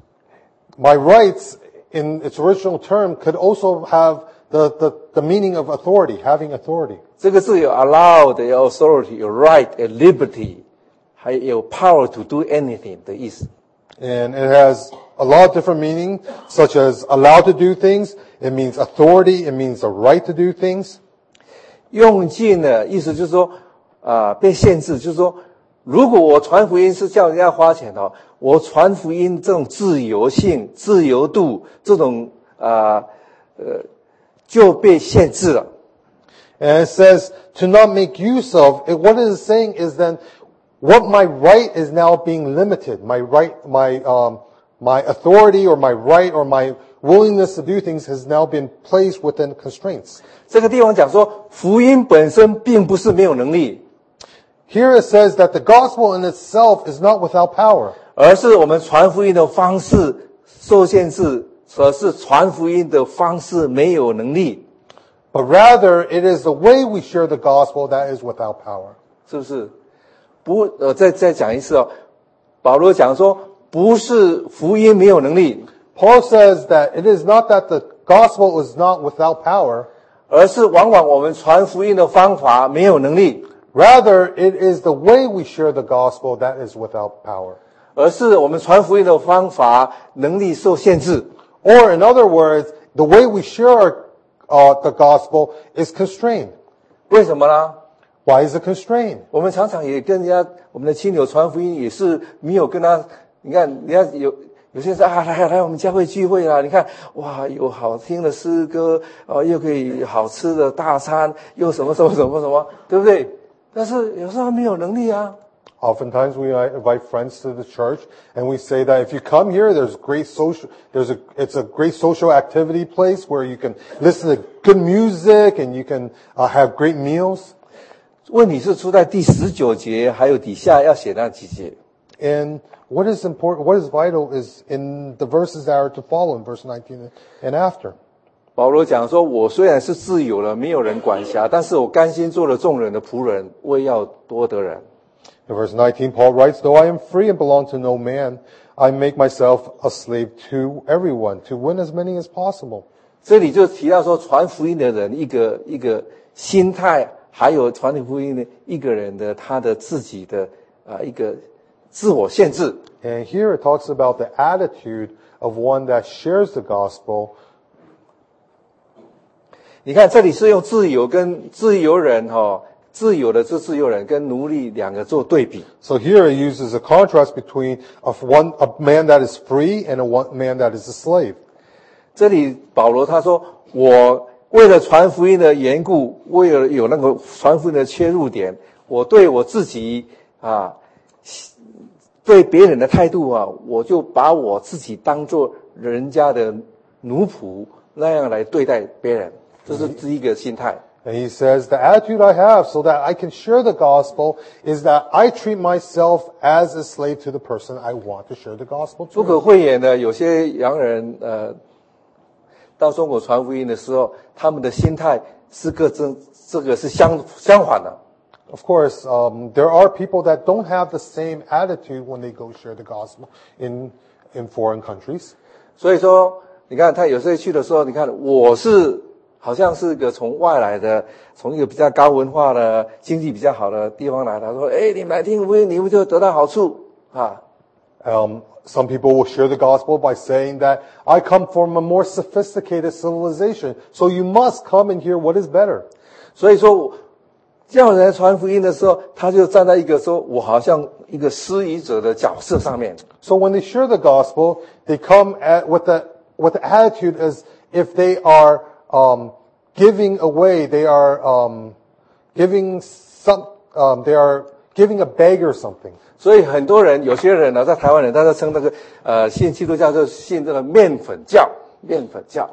My rights, in its original term, could also have the, the, the meaning of authority, having authority. 这个字有 allowed， 有 authority， 有 right， 有 liberty， 还有 power to do anything 的意思。 And it has a lot of different meaning, such as allowed to do things. It means authority. It means the right to do things. 用尽的意思就是说，啊、呃，被限制，就是说。如果我传福音是叫人家花钱的，我传福音这种自由性、自由度，这种啊 呃, 呃就被限制了。 And it says to not make use of. What it is saying is then, what my right is now being limited. My right, my um, my authority, or my right, or my willingness to do things has now been placed within constraints. 这个地方讲说，福音本身并不是没有能力。 Here it says that the gospel in itself is not without power. 而是我们传福音的方式受限制，而是传福音的方式没有能力。 But rather, it is the way we share the gospel that is without power. 是不是？不，呃，再再讲一次哦。保罗讲说，不是福音没有能力。 Paul says that it is not that the gospel is not without power, 而是往往我们传福音的方法没有能力。 Rather, it is the way we share the gospel that is without power. 而是我们传福音的方法能力受限制。 Or in other words, the way we share uh, the gospel is constrained. 为什么呢？ Why is it constrained? 我们常常也跟人家我们的亲友传福音，也是没有跟他。你看，人家有有些人说啊，来来我们教会聚会啦，你看哇，有好听的诗歌，呃，又可以好吃的大餐，又什么什么什么什么，对不对？但是有时候没有能力啊。 Oftentimes we invite friends to the church and we say that if you come here, there's great social, there's a, it's a great social activity place where you can listen to good music and you can uh, have great meals. 问题是出在第十九节，还有底下要写那几节。 And what is important, what is vital is in the verses that are to follow in verse nineteen and after. 保罗讲说，我虽然是自由了，没有人管辖，但是我甘心做了众人的仆人，为要多得人。 In verse nineteen, Paul writes, though I am free and belong to no man, I make myself a slave to everyone, to win as many as possible. 这里就提到说，传福音的人一个一个心态，还有传福音的一个人的他的自己的啊、呃、一个自我限制。 And here it talks about the attitude of one that shares the gospel. 你看这里是用自由跟自由人哈、哦，自由的是自由人跟奴隶两个做对比。 So here it uses a contrast between of one a man that is free and a one man that is a slave. 这里保罗他说，我为了传福音的缘故，为了有那个传福音的切入点，我对我自己啊，对别人的态度啊，我就把我自己当作人家的奴仆那样来对待别人，这是第一个心态。 And he says, the attitude I have so that I can share the gospel is that I treat myself as a slave to the person I want to share the gospel 不 to. 可讳言的，有些洋人呃，到中国传福音的时候，他们的心态是个这这个是相相反的。 Of course, um, there are people that don't have the same attitude when they go share the gospel in in foreign countries. 所以说，你看他有时候去的时候，你看我是好像是个从外来的，从一个比较高文化的、经济比较好的地方来，他说：“哎，你们来听福音，你们就得到好处啊。” Um, some people will share the gospel by saying that I come from a more sophisticated civilization, so you must come and hear what is better. 所以说，叫人传福音的时候，他就站在一个说我好像一个施予者的角色上面。 So when they share the gospel, they come at, with the with the attitude as if they are um, giving away, they are um, giving some, um, they are giving a beggar something. 所以很多人，有些人呢，在台湾人，他就称那个呃信基督教就信这个面粉教，面粉教。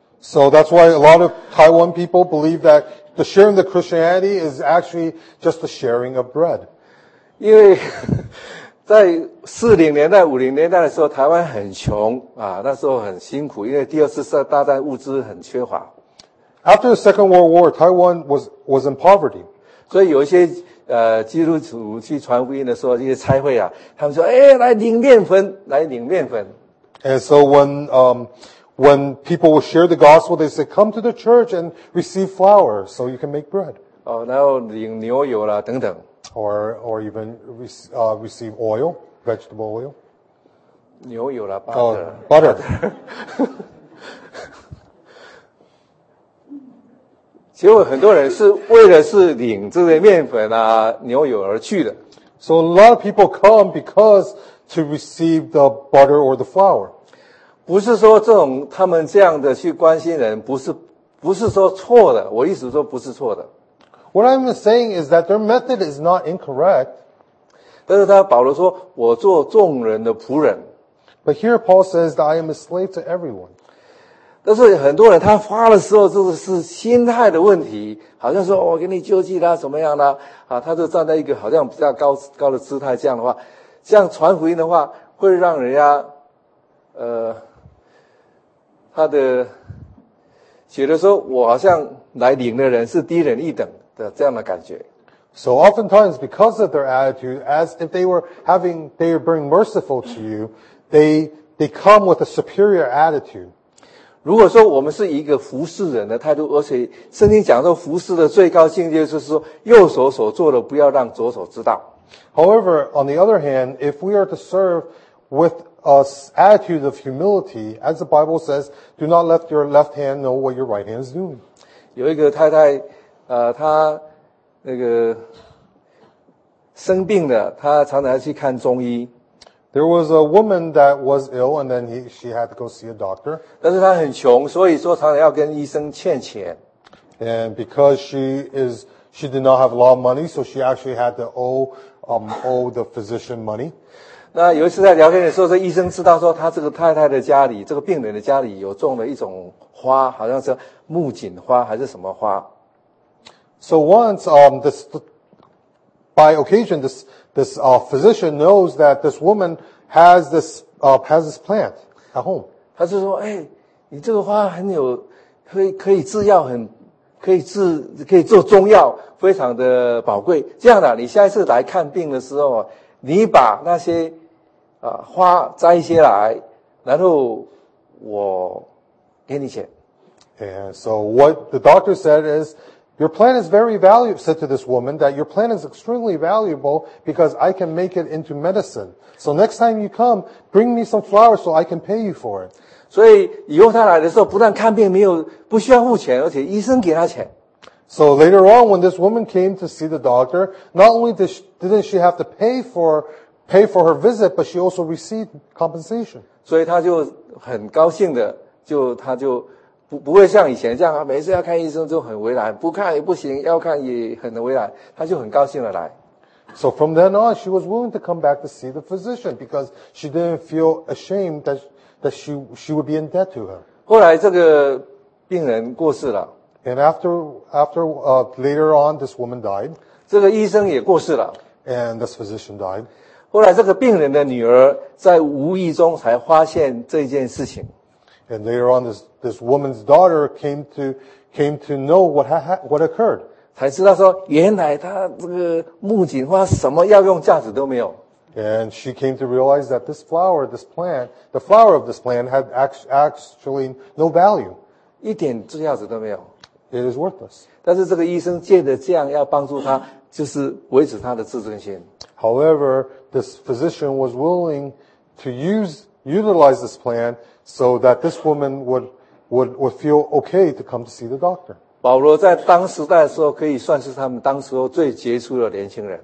So that's why a lot of Taiwan people believe that the sharing the Christianity is actually just the sharing of bread. 因为在四零年代、五零年代的时候，台湾很穷啊，那时候很辛苦，因为第二次世界大战物资很缺乏。 After the Second World War, Taiwan was was in poverty. 所以有一些呃基督徒去传福音的时候，这些差会啊，他们说：“哎，来领面粉，来领面粉。” And so when um, when people will share the gospel, they say, "Come to the church and receive flour, so you can make bread." 哦，然后领牛油啦等等。 Or or even rec- uh, receive oil, vegetable oil. 牛油啦 Oh, ，butter。 butter. 结果很多人是为了是领这些面粉啊、牛油而去的。 So a lot of people come because to receive the butter or the flour. 不是说这种他们这样的去关心人，不是不是说错的。我意思说不是错的。 What I'm saying is that their method is not incorrect. 但是他保罗说：“我做众人的仆人。” But here Paul says that I am a slave to everyone. 但是很多人他发的时候，这个是心态的问题，好像说我给你救济啦，怎么样啦？啊，他就站在一个好像比较高高的姿态，这样的话，这样传福音的话，会让人家呃，他的觉得说我好像来领的人是低人一等的这样的感觉。 So oftentimes, because of their attitude, as if they were having, they are being merciful to you, they they come with a superior attitude. 如果说我们是一个服侍人的态度，而且圣经讲说服侍的最高境界就是说，右手所做的不要让左手知道。 However, on the other hand, if we are to serve with an attitude of humility, as the Bible says, do not let your left hand know what your right hand is doing. 有一个太太，呃，她那个生病了，她常常去看中医。 There was a woman that was ill, and then he, she had to go see a doctor. 但是她很穷，所以说常常要跟医生欠钱。 And because she is, she did not have a lot of money, so she actually had to owe, um, owe the physician money. 那有一次在聊天的时候，这医生知道说，他这个太太的家里，这个病人的家里有种了一种花，好像是木槿花还是什么花。 So once, um, this, by occasion, this this uh, physician knows that this woman has this uh, has this plant at home. 他就说：“哎，你这个花很有可以可以制药很，可以制可以做中药，非常的宝贵。这样的，你下一次来看病的时候，你把那些啊花摘一些来，然后我给你钱。 And so what the doctor said is, your plant is very valuable, said to this woman, that your plant is extremely valuable because I can make it into medicine. So next time you come, bring me some flowers so I can pay you for it. 所以以后他来的时候，不但看病没有不需要付钱，而且医生给他钱。 So later on, when this woman came to see the doctor, not only did she, didn't she have to pay for pay for her visit, but she also received compensation. 所以他就很高兴的，就他就不不会像以前这样啊，每次要看医生就很为难，不看也不行，要看也很为难，他就很高兴的来。 So from then on, she was willing to come back to see the physician because she didn't feel ashamed that that she she would be in debt to her. 后来这个病人过世了， And after after uh, later on, this woman died, 这个医生也过世了。 and this physician died. 后来这个病人的女儿在无意中才发现这件事情。 And later on, this this woman's daughter came to came to know what ha- what occurred. 才知道说，原来他这个木槿花什么药用价值都没有。 And she came to realize that this flower, this plant, the flower of this plant had act- actually no value. 一点价值都没有。 It is worthless. 但是这个医生借着这样要帮助他，就是维持他的自尊心。 However, this physician was willing to use utilize this plant so that this woman would would would feel okay to come to see the doctor. 保罗在当时代的时候，可以算是他们当时候最杰出的年轻人。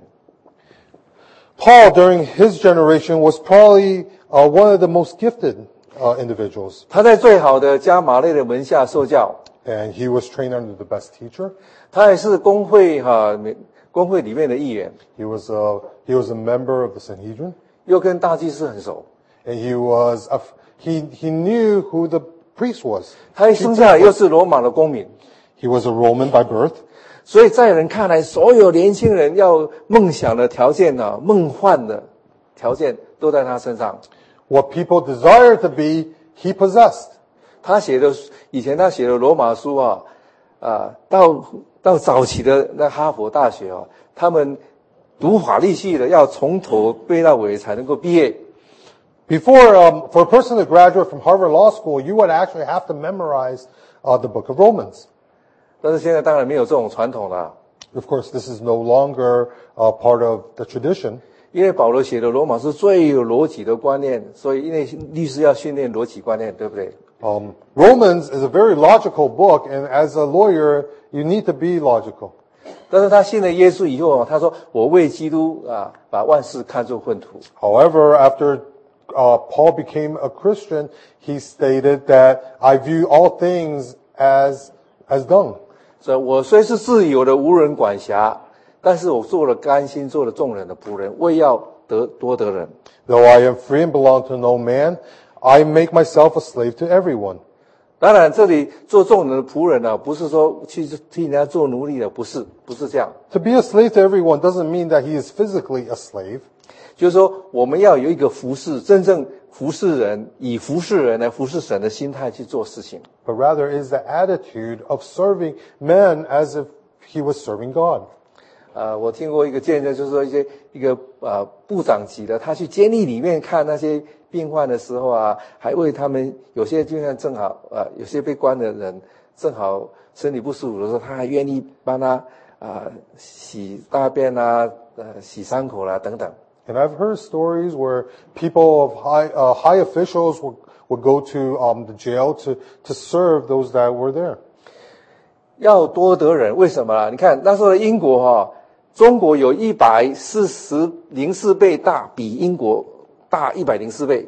Paul, during his generation, was probably uh, one of the most gifted uh, individuals, 他在最好的加马列的门下受教， and he was trained under the best teacher. 他也是公会哈公会里面的议员， He was a he was a member of the Sanhedrin, 又跟大祭司很熟。 and he was a, he he knew who the priest was. 他一生下来又是罗马的公民， He was a Roman by birth. 所以在人看来，所有年轻人要梦想的条件呢、啊，梦幻的条件都在他身上。 What people desire to be, he possessed. 他写的以前他写的罗马书啊，啊，到到早期的那哈佛大学啊，他们读法律系的要从头背到尾才能够毕业。 Before, um, for a person to graduate from Harvard Law School, you would actually have to memorize uh, the book of Romans. 但是现在当然没有这种传统了， Of course, this is no longer uh, part of the tradition. 因为保罗写的罗马书最有逻辑的观念，所以因为律师要训练逻辑观念，对不对？ Um, Romans is a very logical book, and as a lawyer, you need to be logical. 但是他信了耶稣以后啊，他说我为基督啊，把万事看作粪土。 However, after uh, Paul became a Christian, he stated that I view all things as as dung. 所以我虽是自由的，无人管辖，但是我做了甘心，做了众人的仆人，为要得多得人。 Though I am free and belong to no man, I make myself a slave to everyone. 当然，这里做众人的仆人呢、啊，不是说去替人家做奴隶的，不是，不是这样。 To be a slave to everyone doesn't mean that he is physically a slave. 就是说，我们要有一个服侍，真正服侍人，以服侍人来服侍神的心态去做事情。 But rather is the attitude of serving men as if he was serving God. 呃，我听过一个见证，就是说一些一个呃部长级的，他去监狱里面看那些病患的时候啊，还为他们有些病患正好呃有些被关的人正好身体不舒服的时候，他还愿意帮他啊、呃、洗大便啊，呃洗伤口啦、啊、等等。 And I've heard stories where people of high uh, high officials would would go to um, the jail to to serve those that were there. 要多得人，为什么啦？你看那时候的英国哈、哦，中国有一百四十零四倍大，比英国大一百零四倍。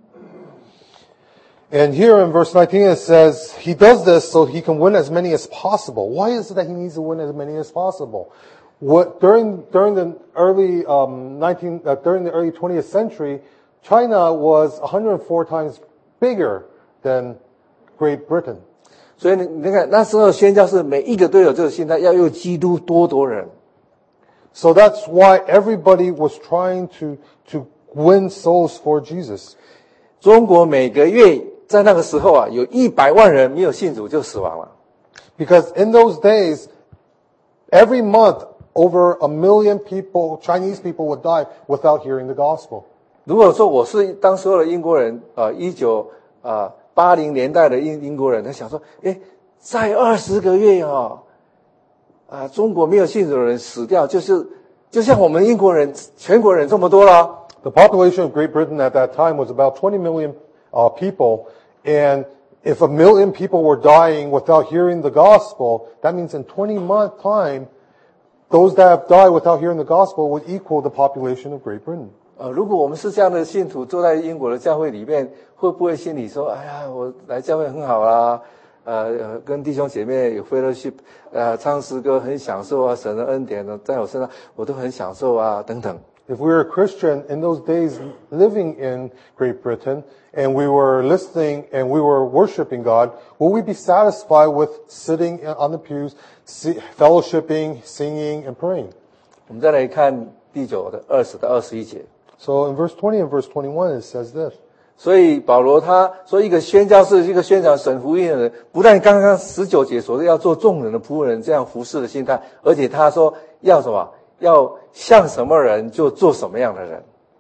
And here in verse nineteen it says, he does this so he can win as many as possible. Why is it that he needs to win as many as possible? What, during, during the early, um, nineteen, uh, during the early twentieth century, China was one hundred four times bigger than Great Britain. 所以你你看那时候宣教是每一个都有这个心态，要用基督多夺人。 So that's why everybody was trying to, to win souls for Jesus. 中国每个月在那个时候啊，有一百万人没有信主就死亡了。 Because in those days, every month, over a million people, Chinese people would die without hearing the gospel. 如果说我是当时候的英国人，呃，一九啊八零年代的英英国人，他想说，诶，在二十个月哦，啊，中国没有信主的人死掉，就是就像我们英国人全国人这么多了。 The population of Great Britain at that time was about twenty million uh, people, and if a million people were dying without hearing the gospel, that means in twenty month time, those that have died without hearing the gospel would equal the population of Great Britain. 呃，如果我们是这样的信徒，坐在英国的教会里面，会不会心里说：“哎呀，我来教会很好啦，呃，跟弟兄姐妹有 fellowship， 呃，唱诗歌很享受啊，神的恩典呢，在我身上我都很享受啊，等等。” If we were a Christian in those days living in Great Britain, and we were listening and we were worshiping God, will we be satisfied with sitting on the pews, fellowshipping, singing, and praying? 我们再来看第九的二十到二十一节。 So in verse twenty and verse twenty-one, it says this. 所以保罗他说，一个宣教士，一个宣讲神福音的人，不但刚刚十九节所说要做众人的仆人这样服侍的心态，而且他说要什么？要像什么人就做什么样的人。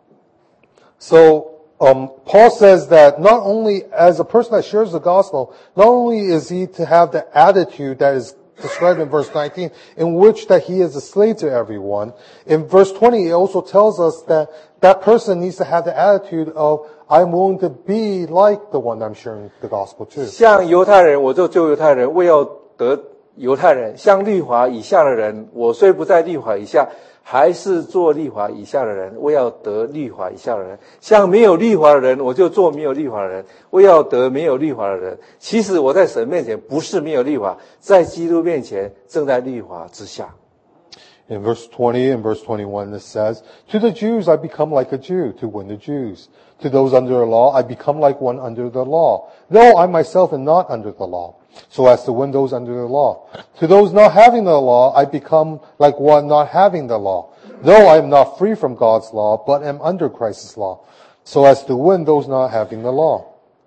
So um, Paul says that not only as a person that shares the gospel, not only is he to have the attitude that is described in verse nineteen, in which that he is a slave to everyone. In verse twenty, it also tells us that that person needs to have the attitude of, I'm willing to be like the one I'm sharing the gospel to. 像犹太人，我就救犹太人，为要得犹太人；像律法以下的人，我虽不在律法以下，还是做律法以下的人，为要得律法以下的人；像没有律法的人，我就做没有律法的人，为要得没有律法的人。其实我在神面前不是没有律法，在基督面前正在律法之下。 In verse twenty and verse twenty-one, it says, To the Jews I become like a Jew to win the Jews. To those under the law I become like one under the law, though I myself am not under the law, so as to win those under the law. To those not having the law I become like one not having the law, though I am not free from God's law, but am under Christ's law, so as to win those not having the law.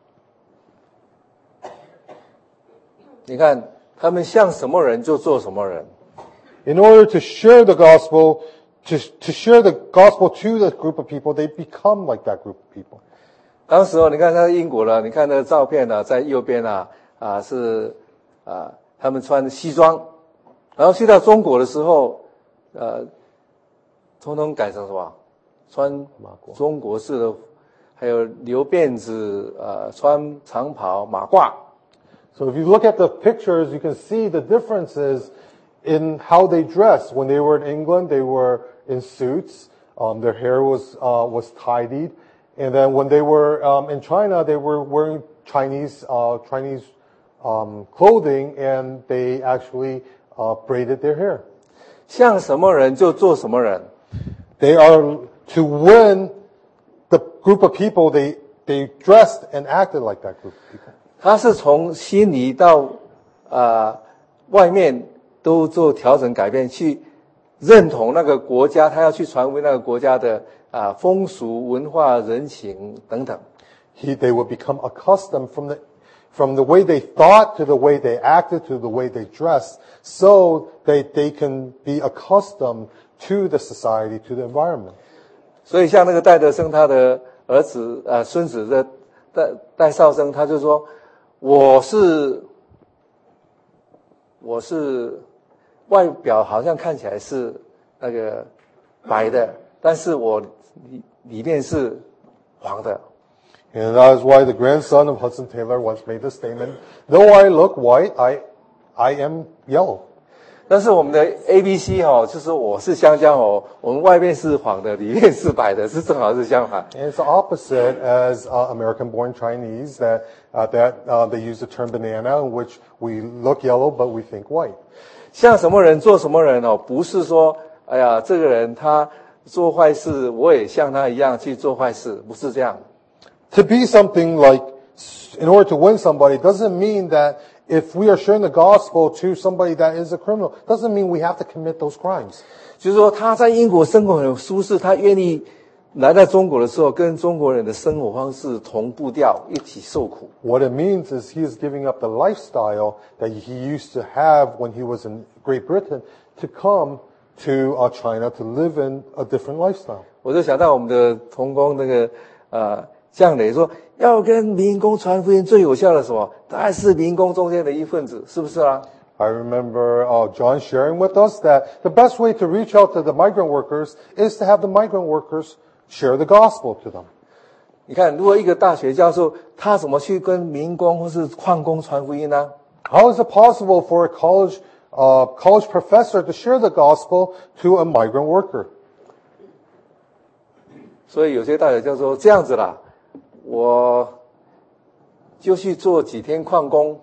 你看，他们像什么人就做什么人。 In order to share the gospel, to, to share the gospel to the group of people, they become like that group of people. 当时哦，你看他在英国了，你看那个照片呢、啊，在右边啊，啊是啊，他们穿西装，然后去到中国的时候，呃，通通改成什么？穿中国式的，还有留辫子，呃，穿长袍马褂。 So if you look at the pictures, you can see the differences in how they dress. When they were in England, they were in suits. Um, their hair was uh, was tidied, and then when they were um, in China, they were wearing Chinese uh, Chinese um, clothing, and they actually uh, braided their hair. 像什么人就做什么人。 They are to win the group of people. They they dressed and acted like that group of people. 他是从心里到啊、呃、外面。都做调整改变，去认同那个国家，他要去传为那个国家的啊风俗文化人情等等。 He, they would become accustomed from the from the way they thought to the way they acted to the way they dressed, so that they can be accustomed to the society, to the environment. 所以像那个戴德生他的儿子啊孙子的戴戴绍生，他就说：“我是我是。”外表好像看起来是那个白的，但是我里里面是黄的。 And that is why the grandson of Hudson Taylor once made the statement, though I look white, I, I am yellow. 但是我们的 A B C 哦，就是我是香蕉哦，我们外面是黄的，里面是白的，是正好是相反。 And it's the opposite as uh, American-born Chinese that uh, that uh, they use the term banana, in which we look yellow but we think white. 像什么人做什么人哦，不是说，哎呀，这个人他做坏事，我也像他一样去做坏事，不是这样。 To be something like, in order to win somebody, doesn't mean that if we are sharing the gospel to somebody that is a criminal, doesn't mean we have to commit those crimes. 就是说他在英国生活很舒适，他愿意来到中国的时候，跟中国人的生活方式同步掉，一起受苦。 What it means is he is giving up the lifestyle that he used to have when he was in Great Britain to come to uh, China to live in a different lifestyle. 我就想到我们的同工那个呃将领说，要跟民工传福音最有效的什么？他还是民工中间的一份子，是不是啊？ I remember uh, John sharing with us that the best way to reach out to the migrant workers is to have the migrant workers share the gospel to them. 你看，如果一个大学教授，他怎么去跟民工或是矿工传福音呢？ How is it possible for a college uh, college professor to share the gospel to a migrant worker? 所以有些大学教授这样子啦，我就去做几天矿工，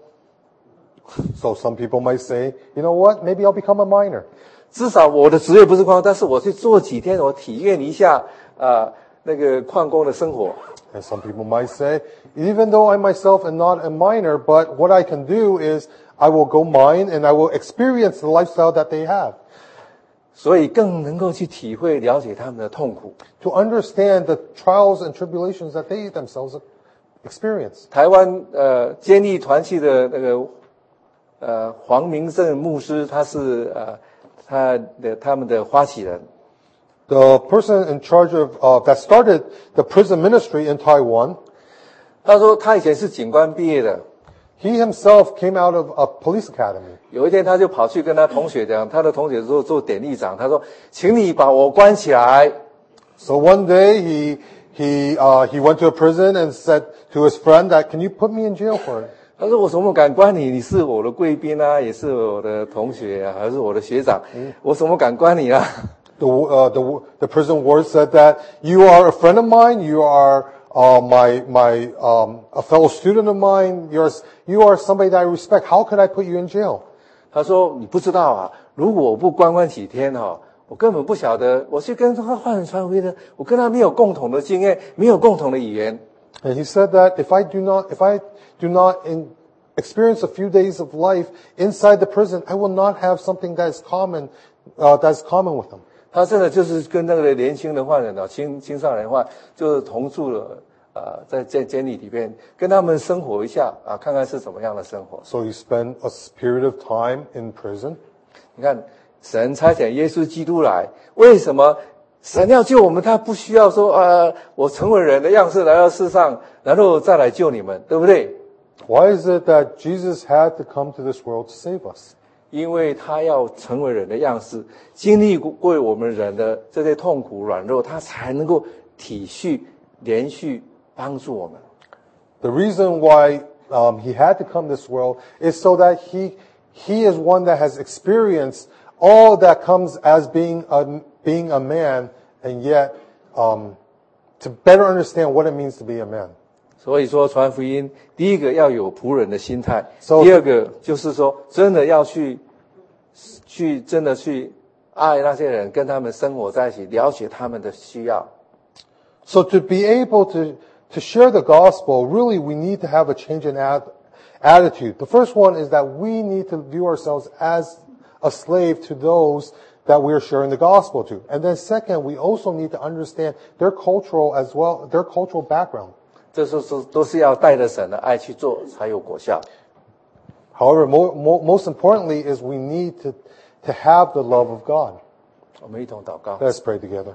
So some people might say, you know what, maybe I'll become a miner. 至少我的职业不是矿工，但是我去做几天，我体验一下啊、呃、那个矿工的生活。 And some people might say, even though I myself am not a miner, but what I can do is I will go mine and I will experience the lifestyle that they have. 所以更能够去体会、了解他们的痛苦。 To understand the trials and tribulations that they themselves experience. 台湾呃监狱团契的那个呃黄明正牧师，他是呃他的他们的发起人。 The person in charge of uh, that started the prison ministry in Taiwan, 他说他以前是警官毕业的， he himself came out of a police academy. 有一天他就跑去跟他同学讲，他的同学做做典狱长，他说：“请你把我关起来。” So one day he he uh, he went to a prison and said to his friend that, "Can you put me in jail for it?" 他说：“我怎么敢关你？你是我的贵宾啊，也是我的同学啊，还是我的学长，我怎么敢关你啊？” The, uh, the, the prison ward said that you are a friend of mine, you are uh, my, my, um, a fellow student of mine, you're, you are somebody that I respect. How could I put you in jail? 他说：“你不知道啊，如果我不关关几天哈、哦，我根本不晓得我去跟换人传福音的，我跟他没有共同的经验，没有共同的语言。” And he said that if I do not, if I do not in, experience a few days of life inside the prison, I will not have something that is common, uh, that is common with them. 他真的就是跟那个年轻的犯人啊，青青少年犯，就是同住了，呃，在监监狱里边，跟他们生活一下啊，看看是怎么样的生活。 So he spent a period of time in prison. 你看，神差遣耶稣基督来，为什么神要救我们？他不需要说，呃，我成为人的样式来到世上，然后再来救你们，对不对？ Why is it that Jesus had to come to this world to save us? 因为他要成为人的样式，经历过我们人的这些痛苦软弱，他才能够体恤、连续帮助我们。 The reason why um, he had to come this world is so that he he is one that has experienced all that comes as being a, being a man, and yet um, to better understand what it means to be a man. 所以说，传福音，第一个要有仆人的心态， So- 第二个就是说，真的要去，去真的去爱那些人，跟他们生活在一起，了解他们的需要。 So to be able to to share the gospel, really we need to have a change in ad, attitude. The first one is that we need to view ourselves as a slave to those that we are sharing the gospel to. And then second, we also need to understand their cultural as well, their cultural background. 这是是都是要带着神的爱去做，才有果效。 However, mo- mo- most importantly is we need to, to have the love of God. 我们一同祷告。 Let's pray together.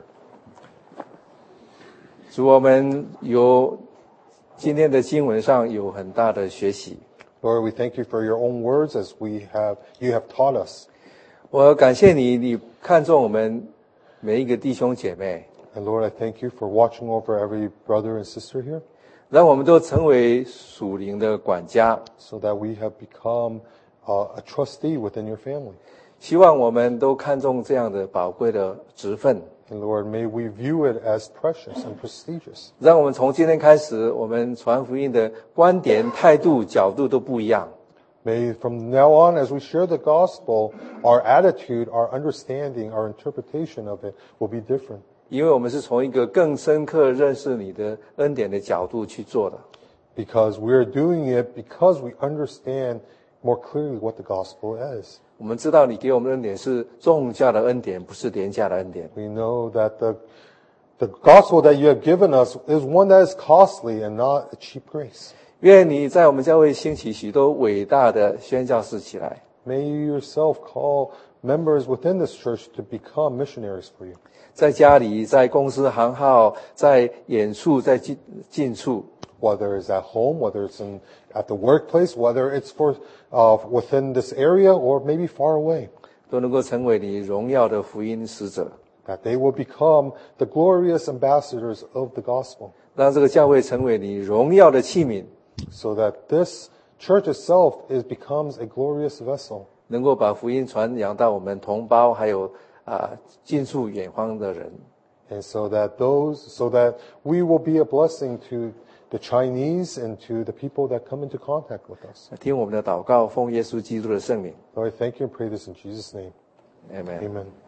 主，我们有今天的经文上有很大的学习。 Lord, we thank you for your own words as we have, you have taught us. 我感谢你，你看重我们每一个弟兄姐妹， And Lord, I thank you for watching over every brother and sister here, 让我们都成为属灵的管家。 so that we have become uh, a trustee within your family. 希望我们都看重这样的宝贵的职分， And Lord, may we view it as precious and prestigious. 让我们从今天开始，我们传福音的观点、态度、角度都不一样。 May from now on, as we share the gospel, our attitude, our understanding, our interpretation of it will be different. 因为我们是从一个更深刻认识你的恩典的角度去做的。 Because we are doing it because we understand more clearly what the gospel is. 我们知道你给我们的恩典是重价的恩典，不是廉价的恩典。 We know that the The gospel that you have given us is one that is costly and not a cheap grace. 愿你在我们教会兴起许多伟大的宣教士起来， May you yourself call members within this church to become missionaries for you. 在家里，在公司行号，在远处，在近近处， Whether it's at home, whether it's in, at the workplace, whether it's for, uh, within this area or maybe far away. 都能够成为你荣耀的福音使者， That they will become the glorious ambassadors of the gospel. 让这个教会成为你荣耀的器皿， So that this church itself is, becomes a glorious vessel. 能够把福音传扬到我们同胞还有啊近处远方的人。 And so that those, so that we will be a blessing to the Chinese and to the people that come into contact with us. 听我们的祷告，奉耶稣基督的圣名 Lord, I thank you and pray this in Jesus' name. ，Amen。 Amen.